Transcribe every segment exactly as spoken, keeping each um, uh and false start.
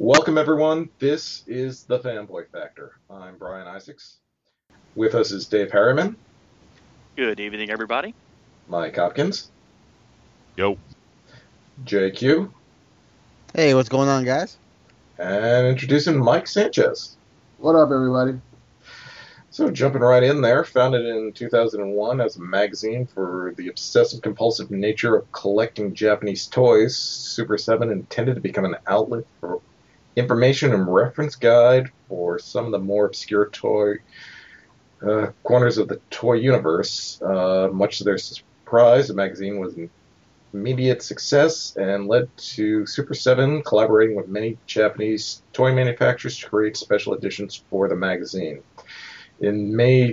Welcome, everyone. This is the Fanboy Factor. I'm Brian Isaacs. With us is Dave Harriman, Good evening, everybody. Mike Hopkins, Yo. J Q, Hey, what's going on, guys? and introducing Mike Sanchez. What up, everybody? So, jumping right in there, founded in two thousand one as a magazine for the obsessive compulsive nature of collecting Japanese toys, Super seven intended to become an outlet for information and reference guide for some of the more obscure toy uh, corners of the toy universe. Uh, much to their surprise, the magazine was an immediate success and led to Super seven collaborating with many Japanese toy manufacturers to create special editions for the magazine. In May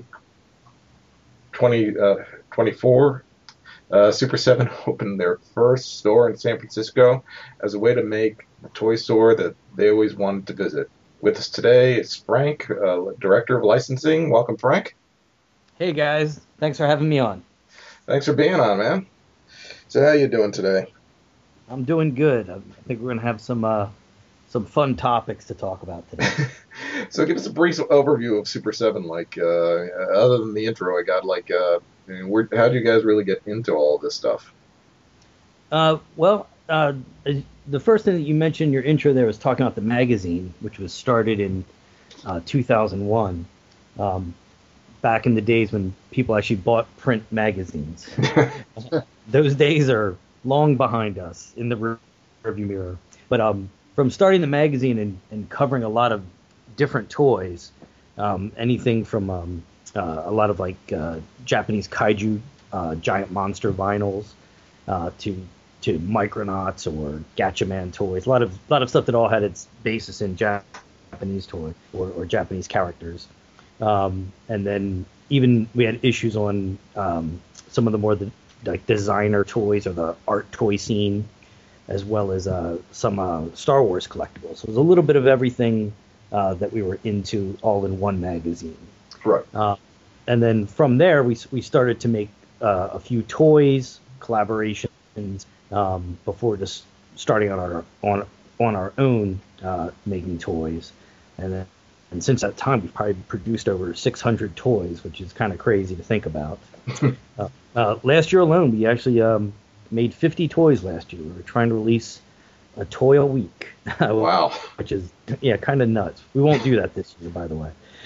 twenty twenty-four, uh, Super seven opened their first store in San Francisco as a way to make the toy store that they always wanted to visit. With us today is Frank, uh, Director of Licensing. Welcome, Frank. Hey guys, thanks for having me on. Thanks for being on, man. So how you doing today? I'm doing good. I think we're gonna have some uh, some fun topics to talk about today. So give us a brief overview of Super seven. Like, uh, other than the intro I got, like, uh, I mean, where, how do you guys really get into all of this stuff? Uh, well, uh, the first thing that you mentioned in your intro there was talking about the magazine, which was started in uh, two thousand one, um, back in the days when people actually bought print magazines. Those days are long behind us in the rearview mirror. But um, from starting the magazine and, and covering a lot of different toys, um, anything from um, uh, a lot of like uh, Japanese kaiju, uh, giant monster vinyls, uh, to to Micronauts or Gatchaman toys. A lot of a lot of stuff that all had its basis in Japanese toy or, or Japanese characters. Um, and then even we had issues on um, some of the more the, like designer toys or the art toy scene, as well as uh, some uh, Star Wars collectibles. So it was a little bit of everything uh, that we were into all in one magazine. Right. Uh, and then from there, we we started to make uh, a few toys, collaborations, um, before just starting on our on on our own uh, making toys. And then and since that time, we've probably produced over six hundred toys, which is kind of crazy to think about. uh, uh, last year alone, we actually um, made fifty toys last year. We were trying to release a toy a week. Wow. Which is, yeah, kind of nuts. We won't do that this year, by the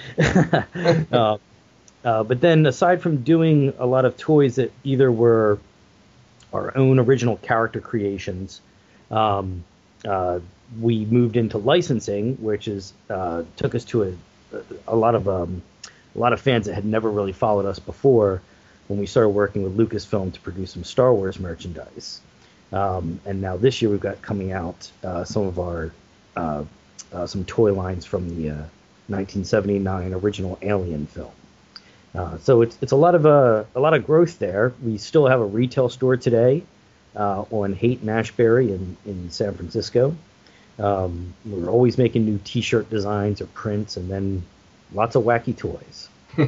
way. uh, uh, but then aside from doing a lot of toys that either were our own original character creations, um, uh, we moved into licensing, which is uh, took us to a, a lot of um, a lot of fans that had never really followed us before when we started working with Lucasfilm to produce some Star Wars merchandise. Um, and now this year we've got coming out uh, some of our uh, uh, some toy lines from the uh, nineteen seventy-nine original Alien film. Uh, so it's it's a lot of uh, a lot of growth there. We still have a retail store today uh, on Haight and Ashbury in, in San Francisco. Um, we're always making new T-shirt designs or prints, and then lots of wacky toys.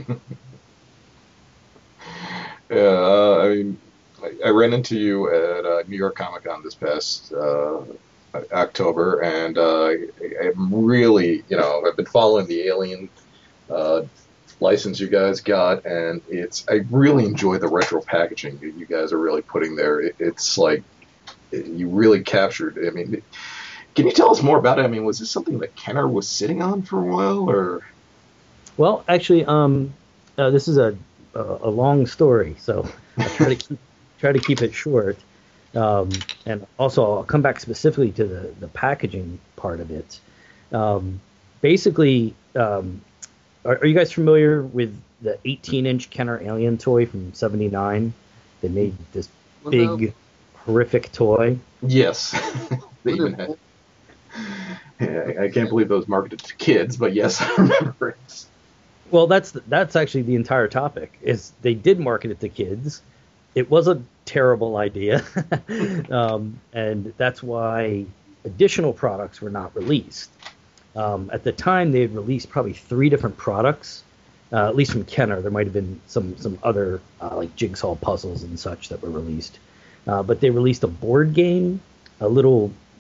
Yeah, uh, I mean, I, I ran into you at uh, New York Comic Con this past uh, October, and uh, I, I'm really, you know, I've been following the Alien uh, license you guys got, and it's I really enjoy the retro packaging that you guys are really putting there. It, it's like it, you really captured. I mean, can you tell us more about it? I mean, was this something that Kenner was sitting on for a while, or? Well, actually, um, uh, this is a, a a long story, so I'll try to keep try to keep it short. Um, and also, I'll come back specifically to the, the packaging part of it. Um, basically, um, are, are you guys familiar with the eighteen inch Kenner Alien toy from seventy-nine? They made this big, horrific toy. Yes. They even had, yeah, I can't believe those marketed to kids, but yes, I remember it. Well, that's that's actually the entire topic. Is they did market it to kids. It was a terrible idea, um, and that's why additional products were not released. Um, at the time, they had released probably three different products, uh, at least from Kenner. There might have been some some other uh, like jigsaw puzzles and such that were released, uh, but they released a board game, a little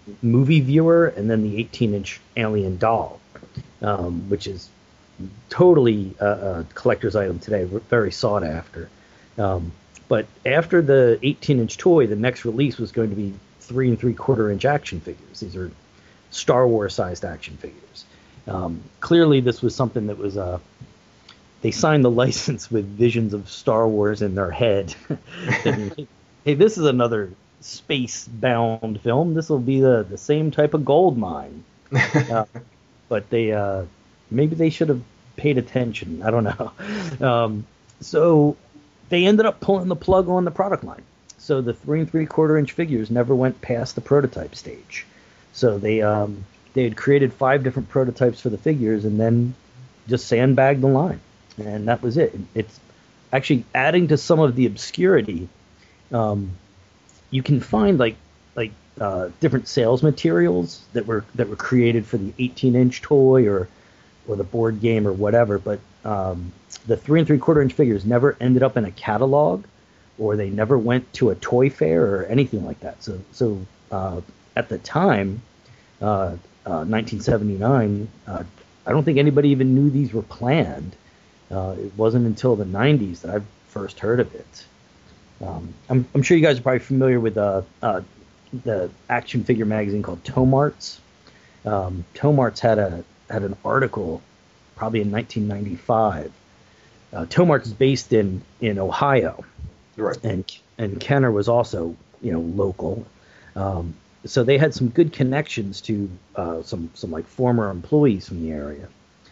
movie viewer, and then the eighteen inch Alien doll, um, which is totally a, a collector's item today, very sought after. Um, but after the eighteen inch toy, the next release was going to be three and three quarter inch action figures. These are Star Wars sized action figures. Um, clearly, this was something that was uh, they signed the license with visions of Star Wars in their head. And, hey, this is another space-bound film. This will be the, the same type of gold mine. Uh, but they uh, maybe they should have paid attention. I don't know. Um, so they ended up pulling the plug on the product line. So the three and three quarter inch figures never went past the prototype stage. So they um, they had created five different prototypes for the figures and then just sandbagged the line, and that was it. It's actually adding to some of the obscurity. Um, you can find like like uh, different sales materials that were that were created for the eighteen inch toy or or the board game or whatever, but um, the three and three quarter inch figures never ended up in a catalog, or they never went to a toy fair or anything like that. So so uh, at the time, uh, uh, nineteen seventy-nine, uh, I don't think anybody even knew these were planned. Uh, it wasn't until the nineties that I first heard of it. Um, I'm, I'm sure you guys are probably familiar with uh, uh, the action figure magazine called Tomarts. Um, Tomarts had a had an article probably in nineteen ninety-five. Uh, Tomarts is based in, in Ohio, Right. and and Kenner was also you know local. Um, so they had some good connections to uh, some some like former employees from the area,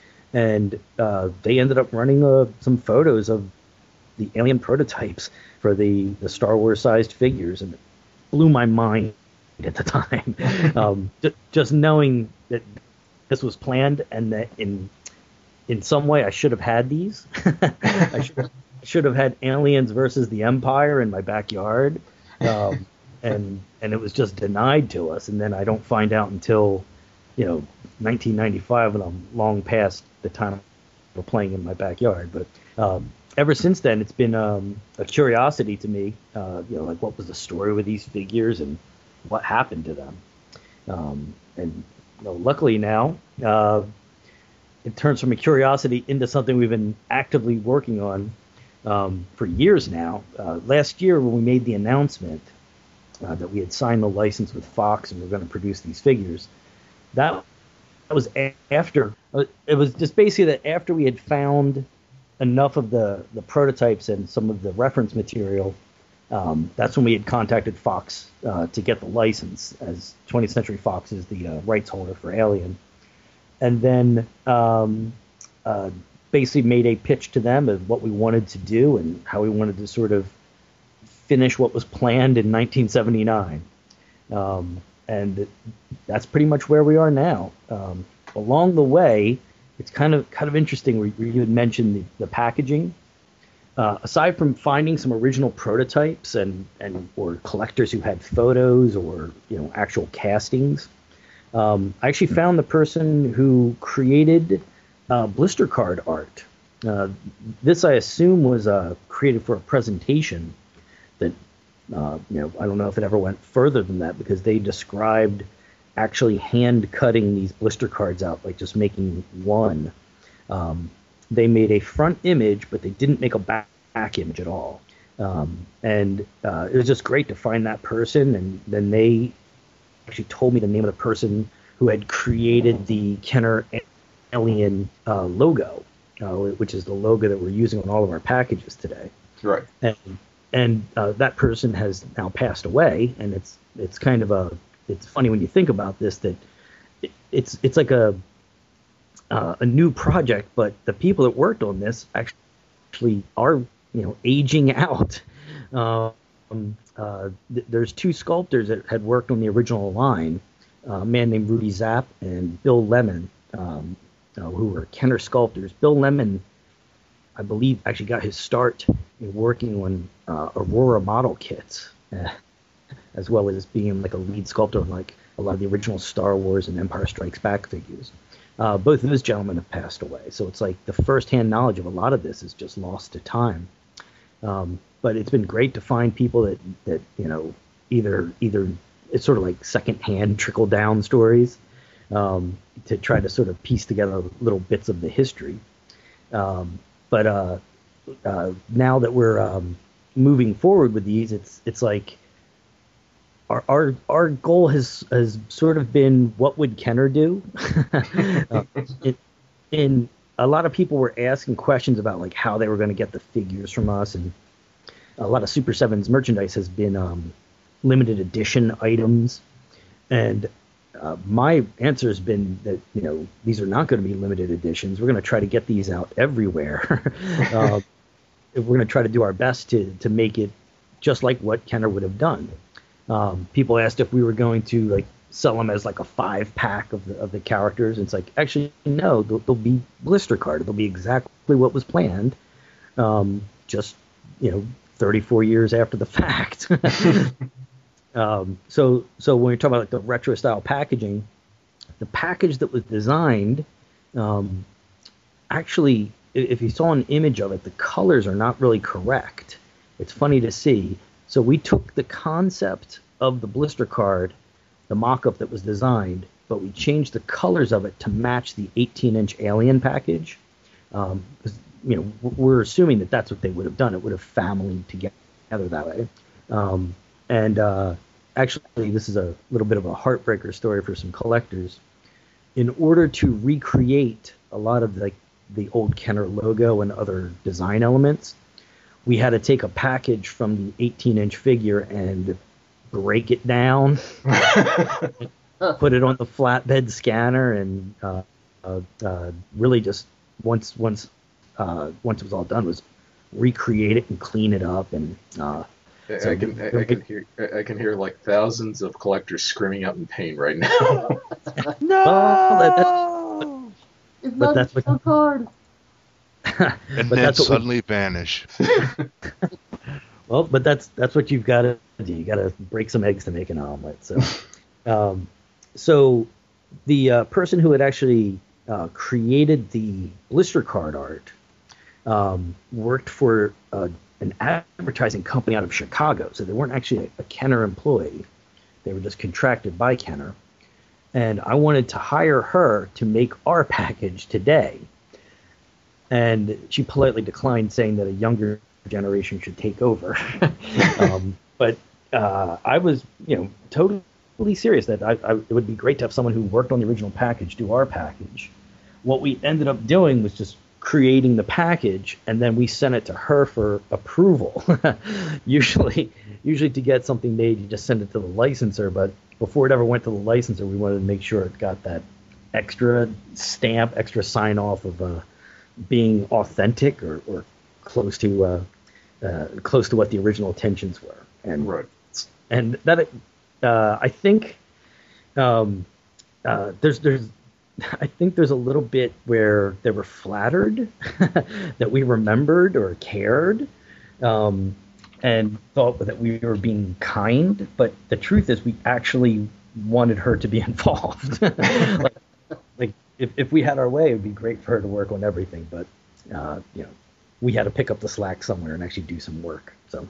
and uh, they ended up running uh, some photos of the Alien prototypes for the, the Star Wars sized figures, and it blew my mind at the time. um, just, just knowing that this was planned and that in in some way I should have had these. I should, should have had Aliens versus the Empire in my backyard, um, and and it was just denied to us. And then I don't find out until you know nineteen ninety-five, when I'm long past the time of playing in my backyard. But um, ever since then, it's been um, a curiosity to me. Uh, you know, like what was the story with these figures and what happened to them. Um, and you know, luckily now, uh, it turns from a curiosity into something we've been actively working on um, for years now. Uh, last year, when we made the announcement uh, that we had signed the license with Fox and we're going to produce these figures, that, that was a- after. It was just basically that after we had found enough of the, the prototypes and some of the reference material, um, that's when we had contacted Fox uh, to get the license, as twentieth Century Fox is the uh, rights holder for Alien. And then um, uh, basically made a pitch to them of what we wanted to do and how we wanted to sort of finish what was planned in nineteen seventy-nine. Um, and that's pretty much where we are now. Um, along the way, it's kind of kind of interesting where you had mentioned the, the packaging. Uh, aside from finding some original prototypes and, and or collectors who had photos or you know actual castings, um, I actually found the person who created uh, blister card art. Uh, this, I assume, was uh, created for a presentation that uh, you know I don't know if it ever went further than that, because they described actually hand cutting these blister cards out, like just making one. Um, they made a front image, but they didn't make a back, back image at all. Um, and uh, it was just great to find that person. And then they actually told me the name of the person who had created the Kenner Alien uh, logo, uh, which is the logo that we're using on all of our packages today. Right. And and uh, that person has now passed away. And it's it's kind of a it's funny when you think about this, that it, it's it's like a Uh, a new project, but the people that worked on this actually are, you know, aging out. Um, uh, th- there's two sculptors that had worked on the original line, uh, a man named Rudy Zapp and Bill Lemon, um, uh, who were Kenner sculptors. Bill Lemon, I believe, actually got his start in working on uh, Aurora model kits, uh, as well as being like a lead sculptor on like a lot of the original Star Wars and Empire Strikes Back figures. Uh, both of those gentlemen have passed away, so it's like the first-hand knowledge of a lot of this is just lost to time. Um, but it's been great to find people that, that you know either either it's sort of like secondhand trickle down stories um, to try to sort of piece together little bits of the history. Um, but uh, uh, now that we're um, moving forward with these, it's it's like our our our goal has has sort of been, what would Kenner do? uh, it, in a lot of people were asking questions about like how they were going to get the figures from us, and a lot of Super Sevens merchandise has been um, limited edition items, and uh, my answer has been that, you know, these are not going to be limited editions. We're going to try to get these out everywhere. uh, we're going to try to do our best to to make it just like what Kenner would have done. Um, people asked if we were going to like sell them as like a five pack of the of the characters. And it's like, actually, no, they'll, they'll be blister carded. They'll be exactly what was planned. Um, just, you know, thirty-four years after the fact. um, so, so when you're talking about like the retro style packaging, the package that was designed, um, actually, if you saw an image of it, the colors are not really correct. It's funny to see. So we took the concept of the blister card, the mock-up that was designed, but we changed the colors of it to match the eighteen inch Alien package. Um, 'cause, you know, we're assuming that that's what they would have done. It would have family together that way. Um, and uh, actually, this is a little bit of a heartbreaker story for some collectors. In order to recreate a lot of the, the old Kenner logo and other design elements, we had to take a package from the eighteen inch figure and break it down, put it on the flatbed scanner, and uh, uh, uh, really just once once uh, once it was all done, was recreate it and clean it up. And uh, I, so I can I, I can hear I can hear like thousands of collectors screaming out in pain right now. No! Well, that- that- it's but not that's what- so hard. And but then that's what we- suddenly vanish. Well, but that's that's what you've got to do. You got to break some eggs to make an omelet. So, um, so the uh, person who had actually uh, created the blister card art um, worked for uh, an advertising company out of Chicago. So they weren't actually a, a Kenner employee. They were just contracted by Kenner. And I wanted to hire her to make our package today. And she politely declined, saying that a younger generation should take over. um, but uh, I was, you know, totally serious that I, I, it would be great to have someone who worked on the original package do our package. What we ended up doing was just creating the package, and then we sent it to her for approval. usually, usually to get something made, you just send it to the licensor. But before it ever went to the licensor, we wanted to make sure it got that extra stamp, extra sign off of uh, being authentic or, or close to uh, uh, close to what the original intentions were. And Right. and that uh, I think um, uh, there's there's I think there's a little bit where they were flattered that we remembered or cared, um, and thought that we were being kind. But the truth is, we actually wanted her to be involved. like, like if if we had our way, it would be great for her to work on everything. But uh, you know, we had to pick up the slack somewhere and actually do some work. So.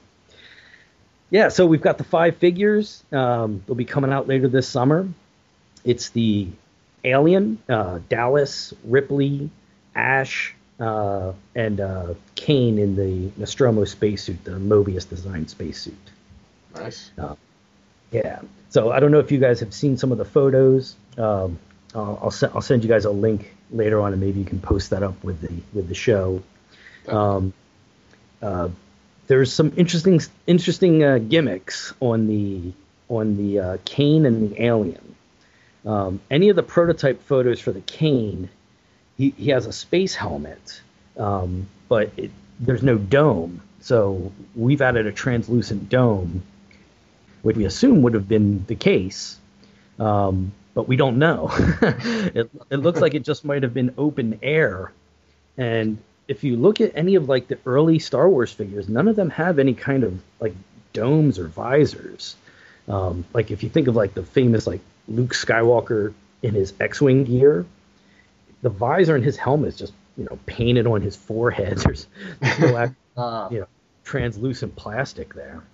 Yeah, so we've got the five figures. Um, they'll be coming out later this summer. It's the Alien, uh, Dallas, Ripley, Ash, uh, and uh, Kane in the Nostromo spacesuit, the Mobius designed spacesuit. Nice. Uh, yeah. So I don't know if you guys have seen some of the photos. Um, I'll, I'll, se- I'll send you guys a link later on, and maybe you can post that up with the with the show. Um, uh, There's some interesting interesting uh, gimmicks on the on the uh, Kane and the Alien. Um, any of the prototype photos for the Kane, he, he has a space helmet, um, but it, there's no dome. So we've added a translucent dome, which we assume would have been the case, um, but we don't know. it, it looks like it just might have been open air. And if you look at any of like the early Star Wars figures, none of them have any kind of like domes or visors. Um, like if you think of like the famous like Luke Skywalker in his X-wing gear, the visor in his helmet is just, you know, painted on his forehead. There's, there's no act, Ah. you know, translucent plastic there.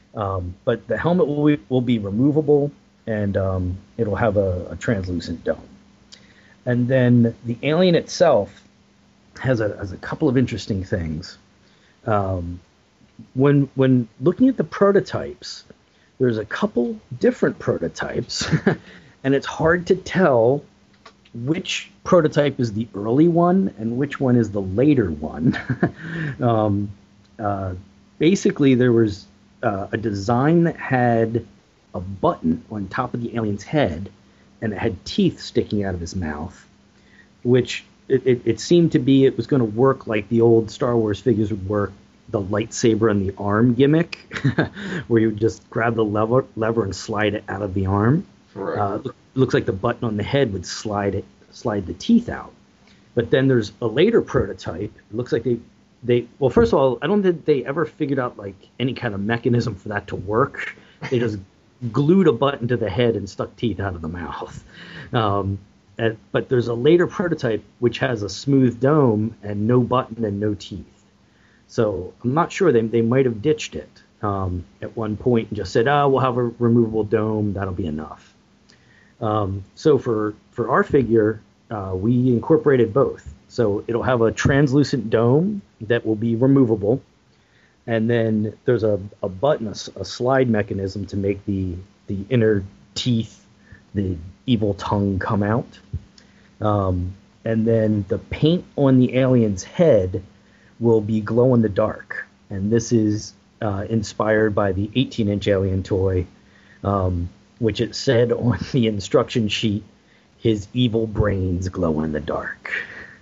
Um, but the helmet will be, will be removable, and um, it'll have a, a translucent dome. And then the alien itself has a, has a couple of interesting things. Um, when when looking at the prototypes, there's a couple different prototypes, and it's hard to tell which prototype is the early one and which one is the later one. um, uh, basically, there was uh, a design that had a button on top of the alien's head, and it had teeth sticking out of his mouth, which it, it, it seemed to be it was going to work like the old Star Wars figures would work, the lightsaber and the arm gimmick, where you would just grab the lever, lever and slide it out of the arm. Right. Uh, looks like the button on the head would slide it, slide the teeth out. But then there's a later prototype. It looks like they, they well, first of all, I don't think they ever figured out like any kind of mechanism for that to work. They just glued a button to the head and stuck teeth out of the mouth. Um, and, but there's a later prototype which has a smooth dome and no button and no teeth. So I'm not sure. They they might have ditched it um, at one point and just said, "Oh, we'll have a removable dome. That'll be enough." Um, so for, for our figure, uh, we incorporated both. So it'll have a translucent dome that will be removable. And then there's a, a button, a, a slide mechanism to make the, the inner teeth, the evil tongue come out. Um, and then the paint on the alien's head will be glow in the dark. And this is uh, inspired by the eighteen inch alien toy, um, which it said on the instruction sheet, his evil brains glow in the dark.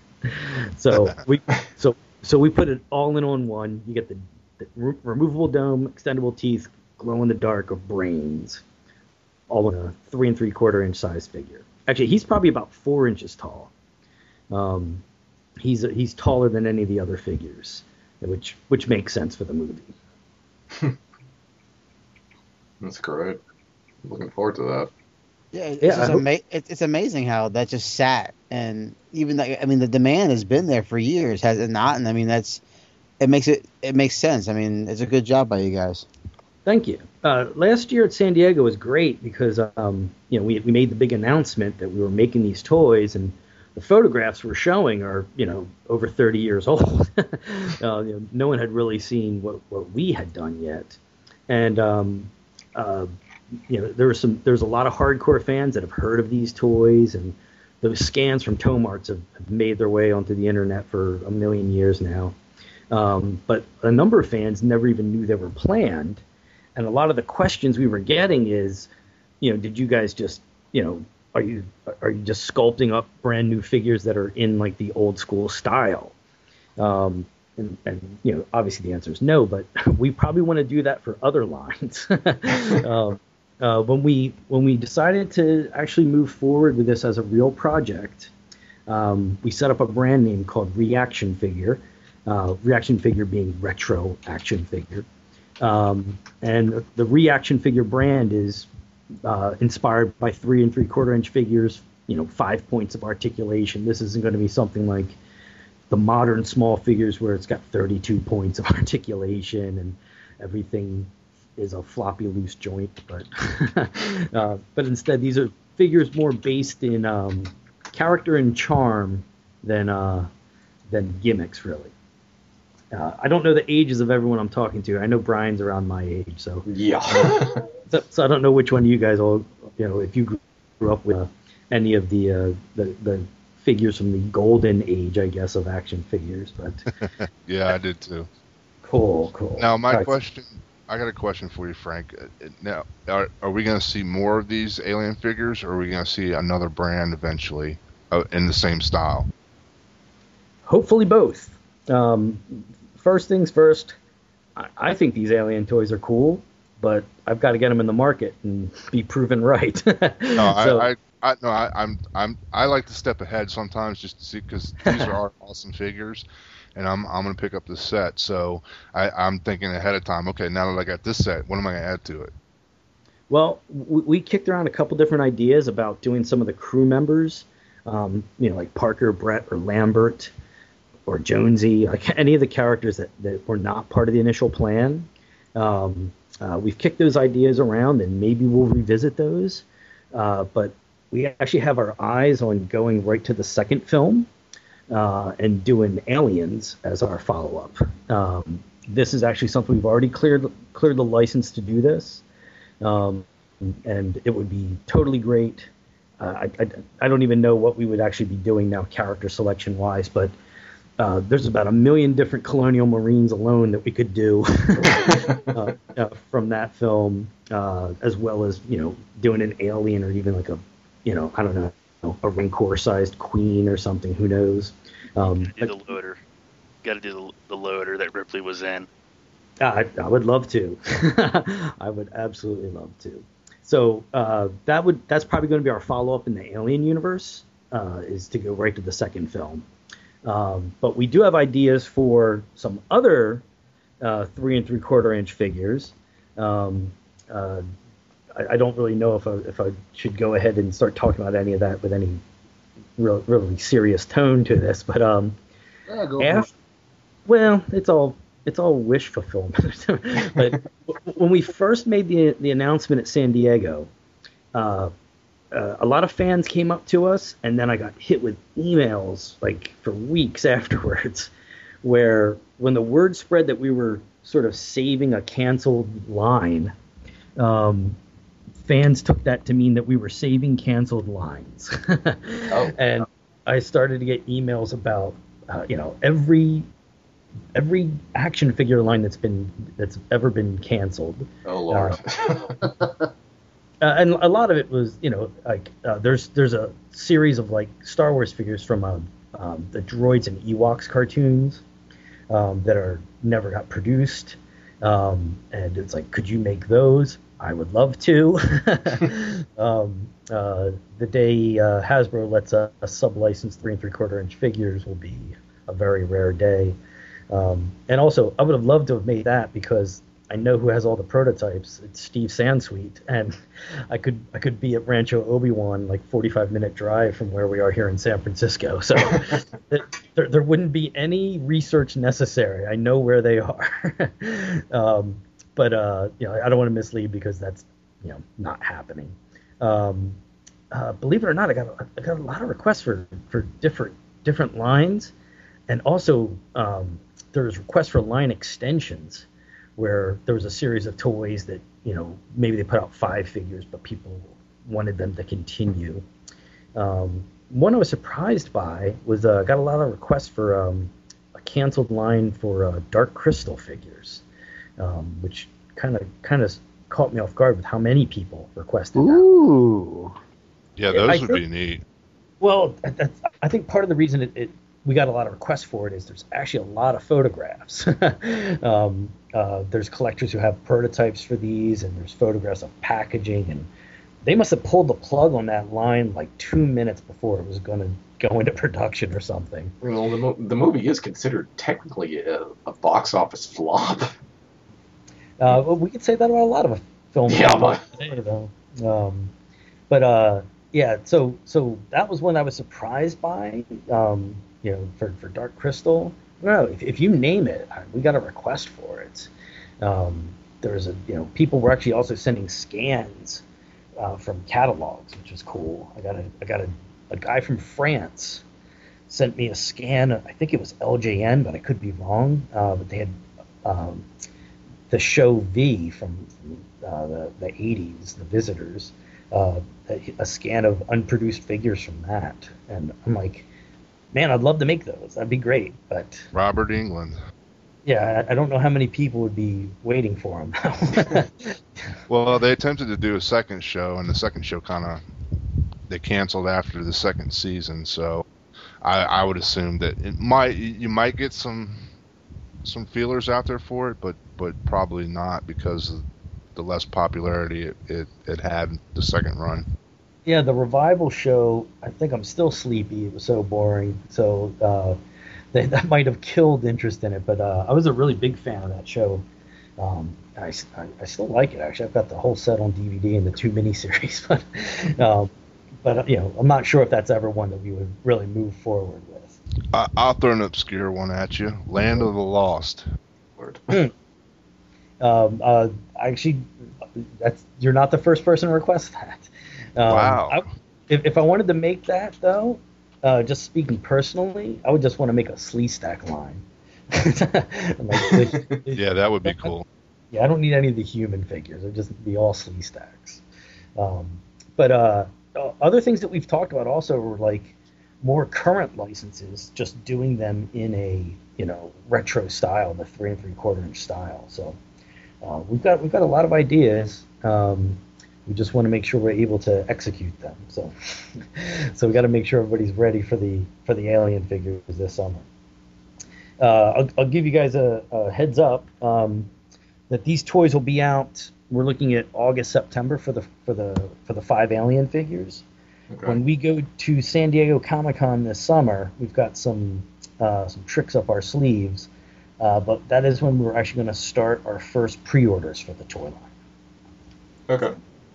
So we so so we put it all in on one. You get the, the re- removable dome, extendable teeth, glow in the dark of brains, all in a three and three quarter inch size figure. Actually, he's probably about four inches tall. Um, he's he's taller than any of the other figures, which which makes sense for the movie. That's great. Looking forward to that. Yeah, it's, Yeah, just I hope- ama- it, it's amazing how that just sat, and even like, I mean, the demand has been there for years, has it not? And I mean, that's it makes it it makes sense. I mean, it's a good job by you guys. Thank you. Uh, last year at San Diego was great because um, you know we we made the big announcement that we were making these toys, and the photographs we're showing are you know over thirty years old. uh, you know, no one had really seen what, what we had done yet, and um, uh, you know there was some there's a lot of hardcore fans that have heard of these toys, and those scans from Tomarts have, have made their way onto the internet for a million years now. Um, but a number of fans never even knew they were planned. And a lot of the questions we were getting is, you know, did you guys just, you know, are you are you just sculpting up brand new figures that are in like the old school style? Um, and, and you know, obviously the answer is no, but we probably want to do that for other lines. um, uh, when we when we decided to actually move forward with this as a real project, um, we set up a brand name called Reaction Figure. Uh, Reaction Figure being retro action figure. Um, and the Reaction Figure brand is uh, inspired by three and three quarter inch figures, you know, five points of articulation. This isn't going to be something like the modern small figures where it's got thirty-two points of articulation and everything is a floppy loose joint. But uh, but instead, these are figures more based in um, character and charm than uh, than gimmicks, really. Uh, I don't know the ages of everyone I'm talking to. I know Brian's around my age, so Yeah. so, so I don't know which one of you guys all, you know, if you grew up with uh, any of the, uh, the the figures from the golden age, I guess, of action figures. But Yeah, I did too. cool, cool. Now, my All right. question, I got a question for you, Frank. Uh, Now, are, are we going to see more of these alien figures, or are we going to see another brand eventually uh, in the same style? Hopefully both. Um, first things first, I, I think these alien toys are cool, but I've got to get them in the market and be proven right. No, So- I, I, I, no, I, I'm, I'm, I like to step ahead sometimes just to see, because these are awesome figures, and I'm, I'm going to pick up the set. So I, I'm thinking ahead of time. Okay, now that I got this set, what am I going to add to it? Well, we, we kicked around a couple different ideas about doing some of the crew members, um, you know, like Parker, Brett, or Lambert, or Jonesy, like any of the characters that, that were not part of the initial plan. Um, uh, we've kicked those ideas around, and maybe we'll revisit those. Uh, but we actually have our eyes on going right to the second film uh, and doing Aliens as our follow-up. Um, this is actually something we've already cleared cleared the license to do this, um, and it would be totally great. Uh, I, I, I don't even know what we would actually be doing now, character selection wise, but uh, there's about a million different Colonial Marines alone that we could do uh, uh, from that film, uh, as well as, you know, doing an alien or even like a, you know, I don't know, a Rancor-sized Queen or something. Who knows? Um, do the loader. Got to do the, the loader that Ripley was in. I, I would love to. I would absolutely love to. So uh, that would that's probably going to be our follow-up in the Alien universe, uh, is to go right to the second film. Um, but we do have ideas for some other uh, three and three quarter inch figures. Um, uh, I, I don't really know if I, if I should go ahead and start talking about any of that with any real, really serious tone to this. But um, Yeah, go af- well, it's all it's all wish fulfillment. But when we first made the the announcement at San Diego, uh, uh, a lot of fans came up to us, and then I got hit with emails like for weeks afterwards, where when the word spread that we were sort of saving a canceled line, um, fans took that to mean that we were saving canceled lines. Oh. And I started to get emails about, uh, you know, every every action figure line that's been that's ever been canceled. Oh Lord. Uh, uh, and a lot of it was, you know, like uh, there's there's a series of like Star Wars figures from uh, um, the Droids and Ewoks cartoons um, that are never got produced, um, and it's like, could you make those? I would love to. um, uh, the day uh, Hasbro lets a, a sub-licensed three and three quarter inch figures will be a very rare day. Um, and also, I would have loved to have made that because I know who has all the prototypes. It's Steve Sansweet, and I could I could be at Rancho Obi-Wan, like forty-five minute drive from where we are here in San Francisco. So there there wouldn't be any research necessary. I know where they are. um, but uh, you know, I don't want to mislead because that's, you know, not happening. Um, uh, believe it or not, I got a, I got a lot of requests for, for different different lines, and also um, there's requests for line extensions, where there was a series of toys that, you know, maybe they put out five figures, but people wanted them to continue. Um, one I was surprised by was uh, got a lot of requests for um, a canceled line for uh, Dark Crystal figures, um, which kind of kind of caught me off guard with how many people requested that. Ooh. Yeah, those I would think- be neat. Well, that's, I think part of the reason it, it we got a lot of requests for it is there's actually a lot of photographs. um, uh, there's collectors who have prototypes for these, and there's photographs of packaging, and they must have pulled the plug on that line like two minutes before it was going to go into production or something. Well, the, mo- the movie is considered technically a, a box office flop. Uh, well, we could say that about a lot of films Yeah, about but- today, though. Um, but uh, yeah, so so that was one I was surprised by. Um, you know, for, for Dark Crystal, no, if, if you name it, we got a request for it. Um, there was a, you know, people were actually also sending scans uh, from catalogs, which is cool. I got a I got a, a guy from France sent me a scan. I think it was L J N, but I could be wrong. Uh, but they had um, the show V from, from uh, the the eighties, The Visitors, uh, a, a scan of unproduced figures from that, and I'm like, man, I'd love to make those. That'd be great, but Robert England. yeah, I, I don't know how many people would be waiting for them. Well, they attempted to do a second show, and the second show kind of they canceled after the second season. So I, I would assume that it might you might get some some feelers out there for it, but but probably not because of the less popularity it, it, it had the second run. Yeah, the revival show, I think I'm still sleepy. It was so boring. So uh, they, that might have killed interest in it. But uh, I was a really big fan of that show. Um, I, I, I still like it, actually. I've got the whole set on D V D and the two miniseries. But, um, but uh, you know, I'm not sure if that's ever one that we would really move forward with. I, I'll throw an obscure one at you. Land of the Lost. Lord. Um, uh, actually, that's you're not the first person to request that. Um, Wow. I, if, if I wanted to make that though, uh, just speaking personally, I would just want to make a Slee Stack line. Like, the- Yeah, that would be cool. Yeah, I don't need any of the human figures. It'd just be all Slee Stacks. Um, but uh, other things that we've talked about also were like more current licenses, just doing them in a you know retro style, the three and three quarter inch style. So uh, we've got we've got a lot of ideas. Um, we just want to make sure we're able to execute them. So so we got to make sure everybody's ready for the for the Alien figures this summer. Uh, I'll, I'll give you guys a, a heads up um, that these toys will be out. We're looking at August, September for the for the for the five Alien figures. Okay. When we go to San Diego Comic-Con this summer, we've got some uh, some tricks up our sleeves, uh, but that is when we're actually going to start our first pre-orders for the toy line. Okay.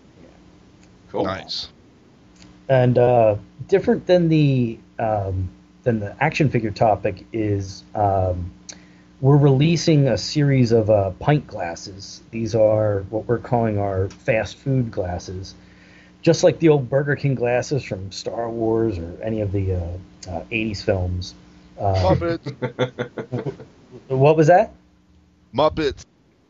Cool. Nice. And uh, different than the um, than the action figure topic is um, we're releasing a series of uh, pint glasses. These are what we're calling our fast food glasses, just like the old Burger King glasses from Star Wars or any of the uh, uh, eighties films. Uh, Muppets. what was that? Muppets.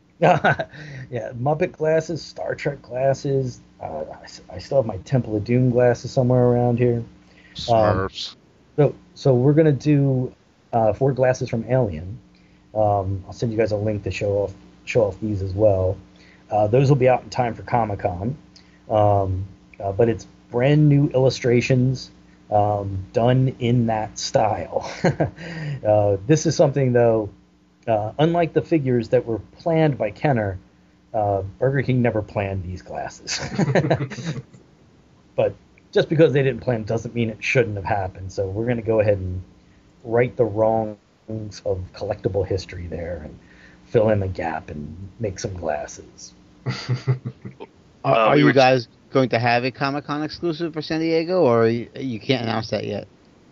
Yeah, Muppet glasses, Star Trek glasses. Uh, I, I still have my Temple of Doom glasses somewhere around here. Smurfs. So, so we're gonna do uh, four glasses from Alien. Um, I'll send you guys a link to show off show off these as well. Uh, those will be out in time for Comic-Con, um, uh, but it's brand new illustrations um, done in that style. uh, this is something though, uh, unlike the figures that were planned by Kenner, uh, Burger King never planned these glasses. But just because they didn't plan doesn't mean it shouldn't have happened. So we're going to go ahead and right the wrongs of collectible history there and fill in the gap and make some glasses. Are, Uh, are we you were- guys going to have a Comic Con exclusive for San Diego, or you, you can't announce that yet?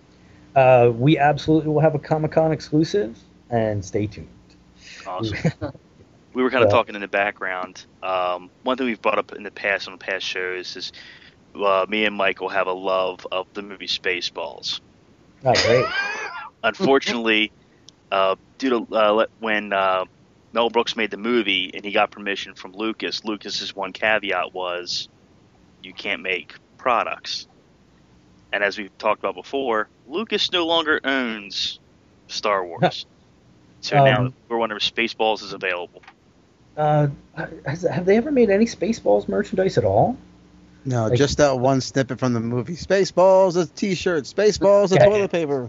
Uh, we absolutely will have a Comic-Con exclusive, and stay tuned. Awesome. We were kind of Yeah. talking in the background. Um, one thing we've brought up in the past on past shows is uh, me and Michael have a love of the movie Spaceballs. Oh, great. Unfortunately, uh, due to uh, let- when uh, Mel Brooks made the movie and he got permission from Lucas, Lucas's one caveat was you can't make products. And as we've talked about before, Lucas no longer owns Star Wars. So Um, now we're wondering if Spaceballs is available. Uh, has, have they ever made any Spaceballs merchandise at all? No, Like- just that one snippet from the movie. Spaceballs, a T-shirt. Spaceballs, a Yeah. toilet paper.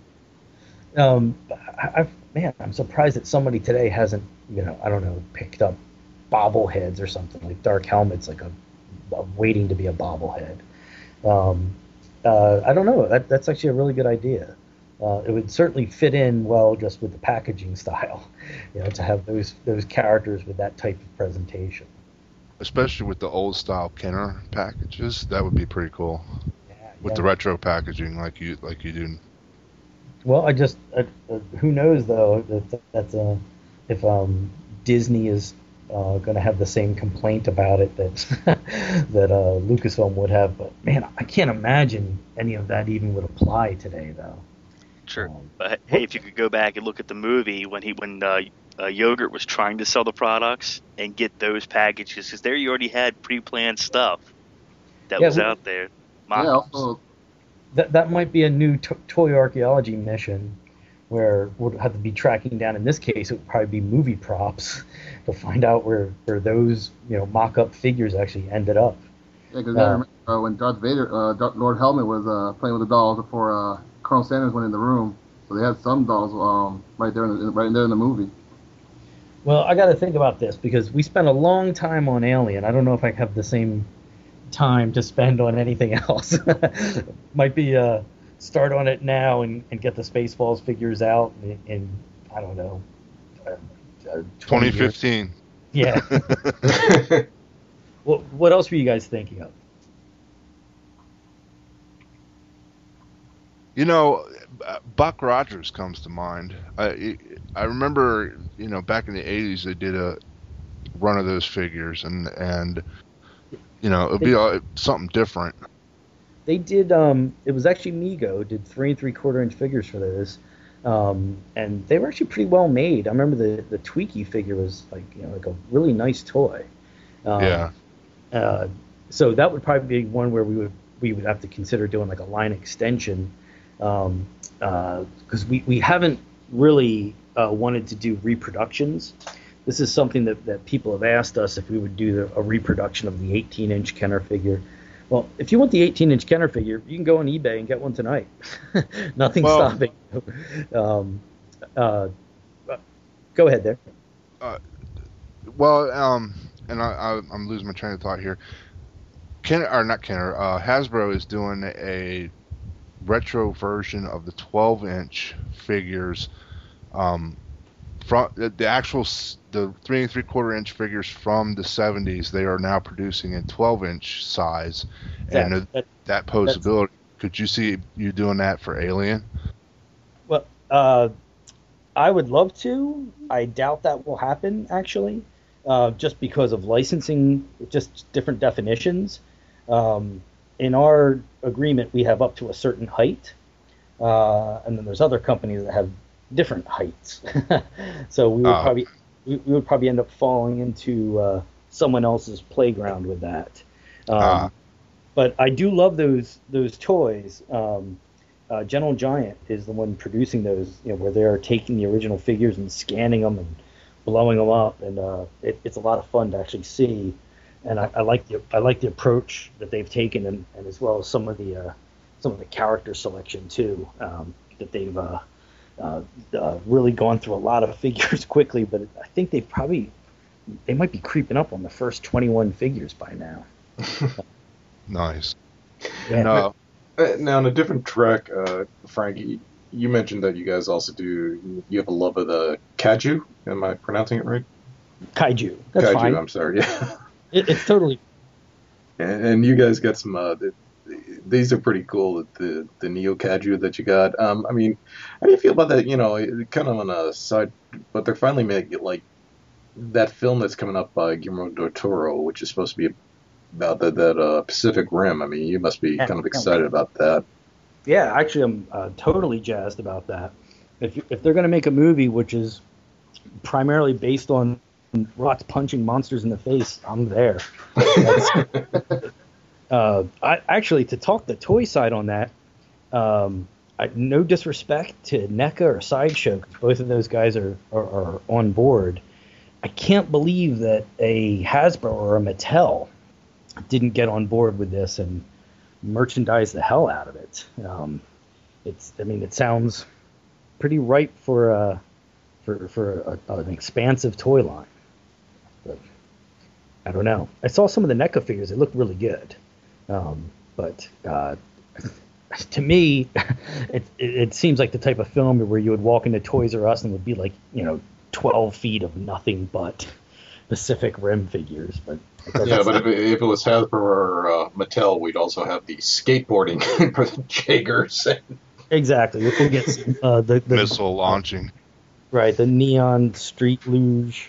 Um, I, I've, man, I'm surprised that somebody today hasn't, you know, I don't know, picked up bobbleheads or something like Dark Helmet's like a, a waiting to be a bobblehead. Um, uh, I don't know. That that's actually a really good idea. Uh, it would certainly fit in well just with the packaging style, you know, to have those those characters with that type of presentation. Especially with the old style Kenner packages, that would be pretty cool. Yeah, With yeah. the retro packaging, like you like you do. Well, I just uh, uh, who knows though that that's uh, if um, Disney is uh, going to have the same complaint about it that that uh, Lucasfilm would have. But man, I can't imagine any of that even would apply today though. Sure. Um, But hey, if you could go back and look at the movie when he when uh, uh, Yogurt was trying to sell the products and get those packages, because there you already had pre-planned stuff that Yeah, was we- out there. Yeah, Mock-ups. also, that that might be a new to- toy archaeology mission where we'll have to be tracking down. In this case, it would probably be movie props to find out where, where those you know mock-up figures actually ended up. yeah, because Uh, I remember uh, when Darth Vader, uh, Darth Lord Helmet was uh, playing with the dolls before uh, Colonel Sanders went in the room. So they had some dolls um, right there, in the, right there in the movie. Well, I got to think about this because we spent a long time on Alien. I don't know if I have the same time to spend on anything else. Might be uh, start on it now and, and get the Spaceballs figures out in, in I don't know, uh, uh, twenty twenty years. fifteen. Yeah. What what else were you guys thinking of? You know, Buck Rogers comes to mind. I I remember, you know, back in the eighties they did a run of those figures, and and you know it'd be uh, something different. They did. Um, it was actually Mego did three and three quarter inch figures for those, um, and they were actually pretty well made. I remember the the Tweaky figure was like you know like a really nice toy. Um, Yeah. Uh, so that would probably be one where we would we would have to consider doing like a line extension, because um, uh, we we haven't really uh, wanted to do reproductions. This is something that, that people have asked us if we would do the, a reproduction of the eighteen inch Kenner figure. Well, if you want the eighteen inch Kenner figure, you can go on eBay and get one tonight. Nothing's Well, stopping you. Um, uh, go ahead there. Uh, well, um, and I, I, I'm losing my train of thought here. Kenner, or not Kenner, uh, Hasbro is doing a retro version of the twelve inch figures. Um, from the, the actual s- the three and three quarter inch figures from the seventies, they are now producing in twelve inch size, and That- uh, that- that possibility. Could you see you doing that for Alien? Well, uh, I would love to. I doubt that will happen, actually, uh, just because of licensing, just different definitions. Um, in our agreement, we have up to a certain height, uh, and then there's other companies that have different heights. So we would Oh. probably we, we would probably end up falling into uh, someone else's playground with that. Um, Ah. But I do love those those toys. Um, uh, Gentle Giant is the one producing those, you know, where they're taking the original figures and scanning them and blowing them up, and uh, it, it's a lot of fun to actually see. And I, I like the I like the approach that they've taken, and, and as well as some of the uh, some of the character selection too. Um, that they've uh, uh, uh, really gone through a lot of figures quickly, but I think they've probably they might be creeping up on the first twenty-one figures by now. Nice. Yeah. No. Uh, now, on a different track, uh, Frankie, you mentioned that you guys also do, you have a love of the Kaiju. Am I pronouncing it right? Kaiju. That's Kaiju, fine. I'm sorry, yeah. It, it's totally. And, and you guys got some, uh, the, these are pretty cool, the the Neo Kaiju that you got. Um, I mean, how do you feel about that, you know, kind of on a side, but they're finally making it like that film that's coming up by Guillermo del Toro, which is supposed to be about the, that uh, Pacific Rim. I mean, you must be kind of excited about that. Yeah, actually, I'm uh, totally jazzed about that. If you, if they're going to make a movie which is primarily based on robots punching monsters in the face, I'm there. That's- uh, I actually, to talk the toy side on that, um, I, no disrespect to NECA or Sideshow, 'cause both of those guys are, are, are on board. I can't believe that a Hasbro or a Mattel didn't get on board with this and merchandise the hell out of it. Um, it's, I mean, it sounds pretty ripe for uh, for for a, an expansive toy line. But I don't know. I saw some of the NECA figures; they looked really good. Um, but uh, to me, it, it it seems like the type of film where you would walk into Toys R Us and it would be like, you know, twelve feet of nothing but Pacific Rim figures. But Yeah, but if it, if it was Hasbro or uh, Mattel, we'd also have the skateboarding Jaegers. exactly, we'll get some, uh, the, the Missile launching. right, the neon street luge.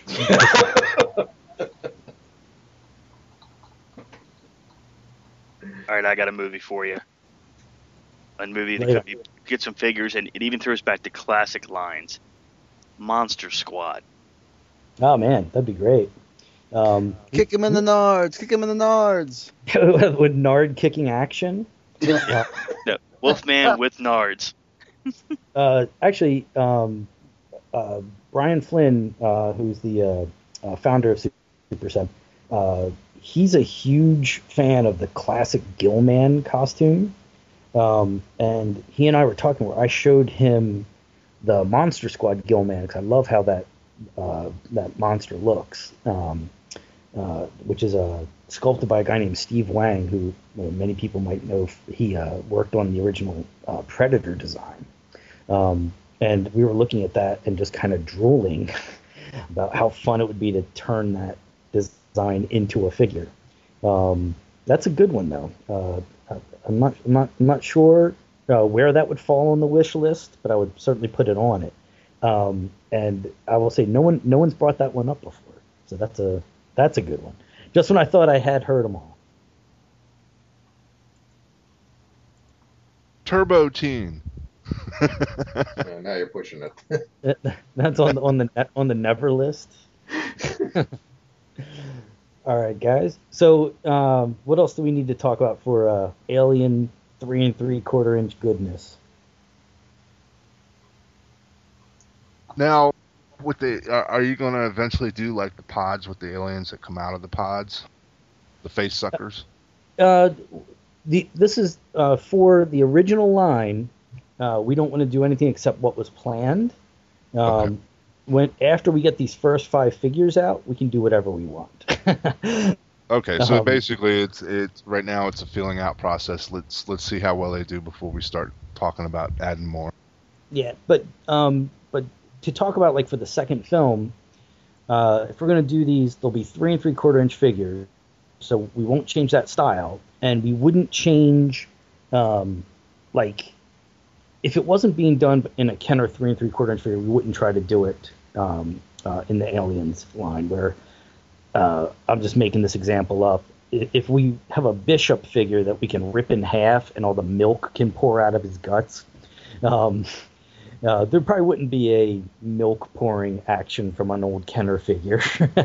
All right, I got a movie for you. A movie that Later. could be, get some figures, and it even throws back to classic lines. Monster Squad. Oh man, that'd be great. Um, Kick him in the nards. Kick him in the nards. with Nard kicking action. Uh, No, Wolfman with Nards. uh, actually, um, uh, Brian Flynn, uh, who's the uh, uh, founder of Super Sub, uh, he's a huge fan of the classic Gillman costume. Um, and he and I were talking where I showed him the Monster Squad Gillman because I love how that uh, that monster looks, um, uh, which is uh, sculpted by a guy named Steve Wang, who well, many people might know. He uh, worked on the original uh, Predator design. Um, and we were looking at that and just kind of drooling about how fun it would be to turn that design into a figure. Um, that's a good one, though. Uh, I'm not, I'm not, I'm not sure uh, where that would fall on the wish list, but I would certainly put it on it. Um, and I will say, no one, no one's brought that one up before, so that's a That's a good one. Just when I thought I had heard them all. Turbo Teen. Yeah, now you're pushing it. That's on the, on the on the never list. All right, guys. So, um, what else do we need to talk about for uh, Alien three and three quarter inch goodness? Now, with the, uh, are you going to eventually do like the pods with the aliens that come out of the pods, the face suckers? Uh, the this is uh, for the original line. Uh, we don't want to do anything except what was planned. Um, Okay. When after we get these first five figures out, we can do whatever we want. Okay, so Um, basically, it's it's right now it's a feeling out process. Let's let's see how well they do before we start talking about adding more. Yeah, but um, but to talk about like for the second film, uh, if we're gonna do these, they'll be three and three quarter inch figures, so we won't change that style, and we wouldn't change, um, like, if it wasn't being done in a Kenner three and three quarter inch figure, we wouldn't try to do it um, uh, in the Aliens line. Where uh, I'm just making this example up. I- If we have a Bishop figure that we can rip in half and all the milk can pour out of his guts. Um, Uh, there probably wouldn't be a milk pouring action from an old Kenner figure.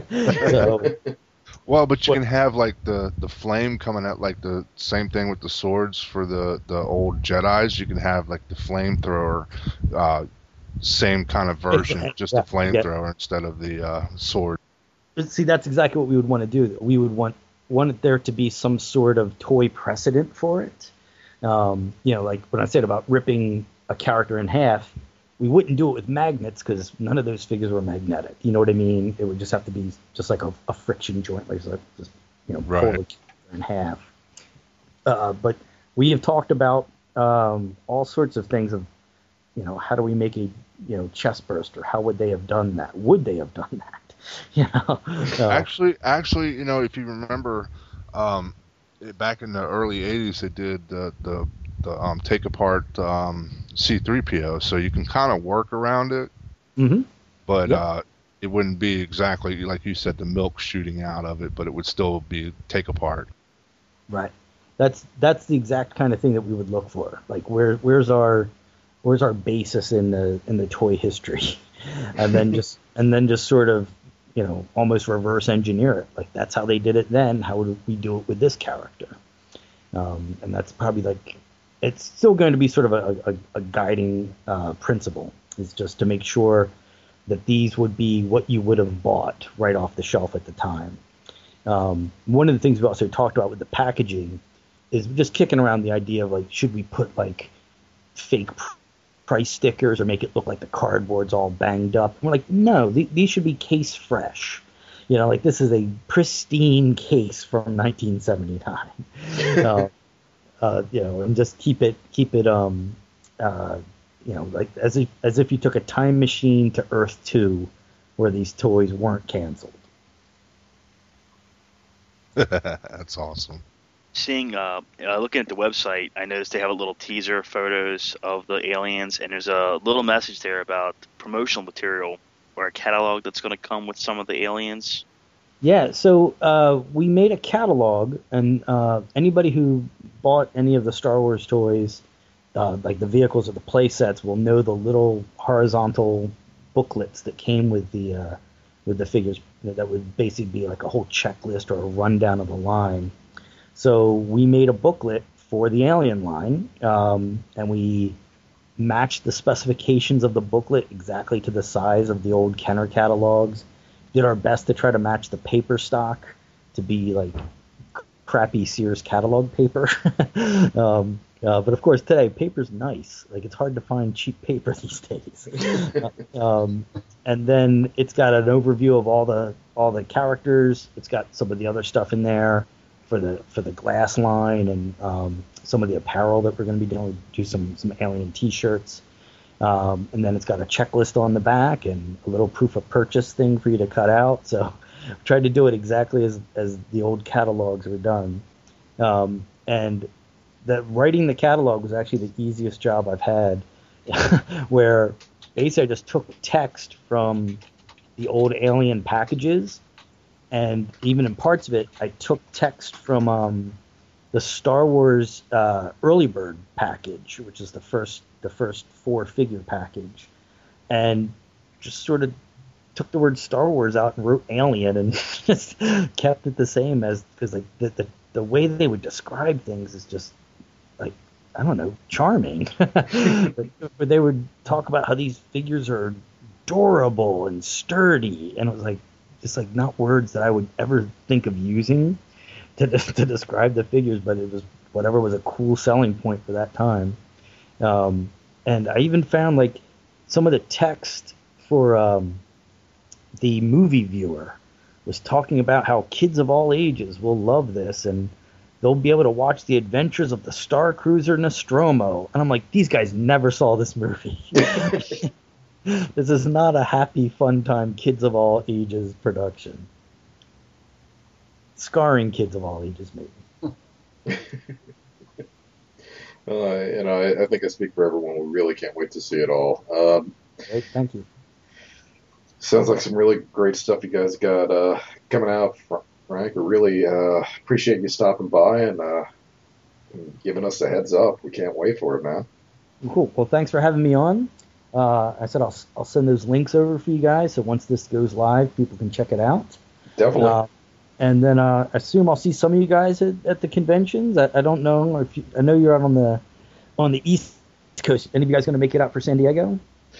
So, Well, but you What- can have like the, the flame coming out, like the same thing with the swords for the, the old Jedis. You can have like the flamethrower, uh, same kind of version, Exactly, just yeah, a flamethrower instead of the uh, sword. see, that's exactly what we would want to do. We would want want there to be some sort of toy precedent for it. Um, you know, like when I said about ripping a character in half, we wouldn't do it with magnets because none of those figures were magnetic. You know what I mean? It would just have to be just like a, a friction joint, like so just you know, Right. pull the character in half. Uh, but we have talked about um, all sorts of things of, you know, how do we make a you know chest burster? How would they have done that? Would they have done that? You know, uh, Actually, actually, you know, if you remember, um, it- back in the early eighties, they did the the, the um, take apart um, C three P O, so you can kind of work around it, mhm. but Yep. uh, it wouldn't be exactly like you said, the milk shooting out of it, but it would still be take apart. Right. That's that's the exact kind of thing that we would look for. Like where where's our where's our basis in the in the toy history, and then just and then just sort of you know almost reverse engineer it. Like that's how they did it then. How would we do it with this character? Um, and that's probably like it's still going to be sort of a, a, a guiding uh, principle. Is just to make sure that these would be what you would have bought right off the shelf at the time. Um, one of the things we also talked about with the packaging is just kicking around the idea of like, should we put like fake pr- price stickers or make it look like the cardboard's all banged up? We're like, no, th- these should be case fresh. You know, like this is a pristine case from nineteen seventy-nine. uh, uh, you know, and just keep it, keep it, um, uh, you know, like as if as if you took a time machine to Earth two, where these toys weren't canceled. That's awesome. Seeing, uh, uh, looking at the website, I noticed they have a little teaser photos of the aliens, and there's a little message there about promotional material or a catalog that's going to come with some of the aliens. Yeah, so uh, we made a catalog, and uh, anybody who bought any of the Star Wars toys, uh, like the vehicles or the play sets, will know the little horizontal booklets that came with the uh, with the figures. That would basically be like a whole checklist or a rundown of the line. So we made a booklet for the Alien line, um, and we matched the specifications of the booklet exactly to the size of the old Kenner catalogs. Did our best to try to match the paper stock to be like crappy Sears catalog paper. um, uh, but of course today paper's nice. Like it's hard to find cheap paper these days. um, and then it's got an overview of all the all the characters. It's got some of the other stuff in there for the for the glass line and um, some of the apparel that we're going to be doing. Do some some Alien T-shirts. Um, and then it's got a checklist on the back and a little proof of purchase thing for you to cut out. So I tried to do it exactly as, as the old catalogs were done. Um, and the, writing the catalog was actually the easiest job I've had, where basically I just took text from the old Alien packages and even in parts of it, I took text from um, the Star Wars uh, Early Bird package, which is the first the first four figure package, and just sort of took the word Star Wars out and wrote Alien, and just kept it the same as because like the, the the way they would describe things is just like, I don't know, charming. But they would talk about how these figures are durable and sturdy, and it was like just like not words that I would ever think of using to to describe the figures, but it was whatever was a cool selling point for that time. Um, and I even found like some of the text for um, the movie viewer was talking about how kids of all ages will love this, and they'll be able to watch the adventures of the Star Cruiser Nostromo. And I'm like, these guys never saw this movie. This is not a happy, fun time, kids of all ages production. Scarring kids of all ages, maybe. Uh, you know, I, I think I speak for everyone. We really can't wait to see it all. Um, Great, thank you. Sounds like some really great stuff you guys got uh, coming out, Frank. We really uh, appreciate you stopping by and, uh, and giving us a heads up. We can't wait for it, man. Cool. Well, thanks for having me on. Uh, I said I'll I'll send those links over for you guys, so once this goes live, people can check it out. Definitely. Uh, and then uh, I assume I'll see some of you guys at, at the conventions. I, I don't know if you, I know you're out on the on the East Coast. Any of you guys going to make it out for San Diego?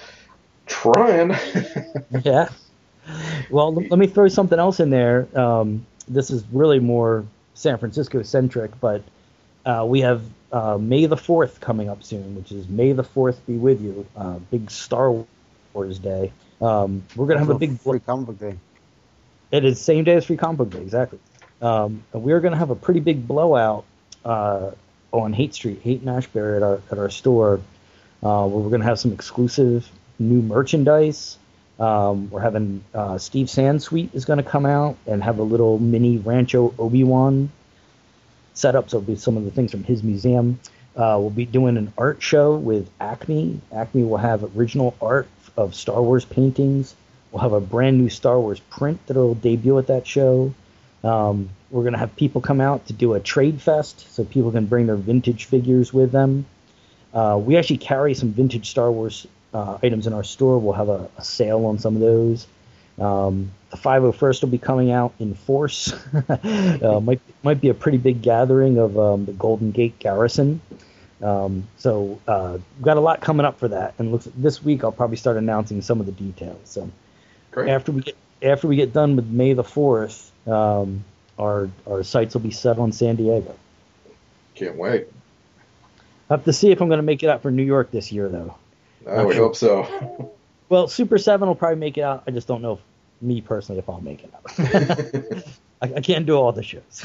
Trying. Yeah. Well, l- let me throw something else in there. Um, this is really more San Francisco centric, but uh, we have uh, May the fourth coming up soon, which is May the fourth be with you. Uh, big Star Wars Day. Um, we're gonna have a big free comic book day. It is same day as Free Comic Book Day, exactly. Um, and we're going to have a pretty big blowout uh, on Haight Street, Haight and Ashbury at our at our store, uh, where we're going to have some exclusive new merchandise. Um, we're having uh, Steve Sansweet is going to come out and have a little mini Rancho Obi-Wan setup. So it'll be some of the things from his museum. Uh, we'll be doing an art show with Acme. Acme will have original art of Star Wars paintings. We'll have a brand new Star Wars print that will debut at that show. Um, we're going to have people come out to do a trade fest so people can bring their vintage figures with them. Uh, we actually carry some vintage Star Wars uh, items in our store. We'll have a, a sale on some of those. Um, the five oh first will be coming out in force. uh, might might be a pretty big gathering of um, the Golden Gate Garrison. Um, so uh, we've got a lot coming up for that. And looks this week I'll probably start announcing some of the details. So Great. after we get after we get done with May the fourth, um, our our sights will be set on San Diego. Can't wait. I have to see if I'm going to make it out for New York this year, though. I would sure. hope so. Well, Super seven will probably make it out. I just don't know, if, me personally, if I'll make it out. I, I can't do all the shows.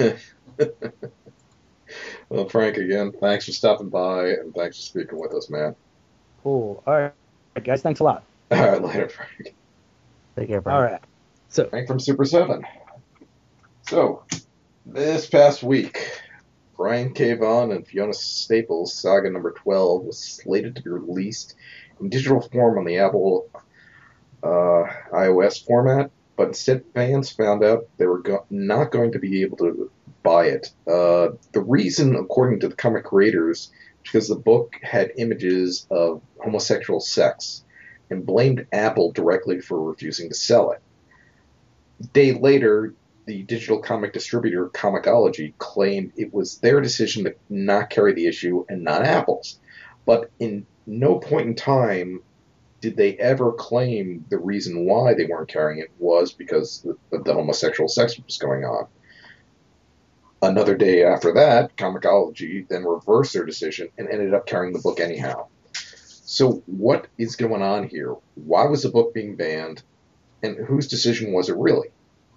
Well, Frank, again, thanks for stopping by, and thanks for speaking with us, man. Cool. All right, guys. Thanks a lot. All right, later, Frank. Take care, Frank. All right. So, Frank from Super seven. So, this past week, Brian K. Vaughan and Fiona Staples' Saga number twelve was slated to be released in digital form on the Apple uh, iOS format, but instead fans found out they were go- not going to be able to buy it. Uh, the reason, according to the comic creators, because the book had images of homosexual sex and blamed Apple directly for refusing to sell it. A day later, the digital comic distributor Comixology claimed it was their decision to not carry the issue and not Apple's. But in no point in time did they ever claim the reason why they weren't carrying it was because of the homosexual sex was going on. Another day after that, Comixology then reversed their decision and ended up carrying the book anyhow. So what is going on here? Why was the book being banned? And whose decision was it really?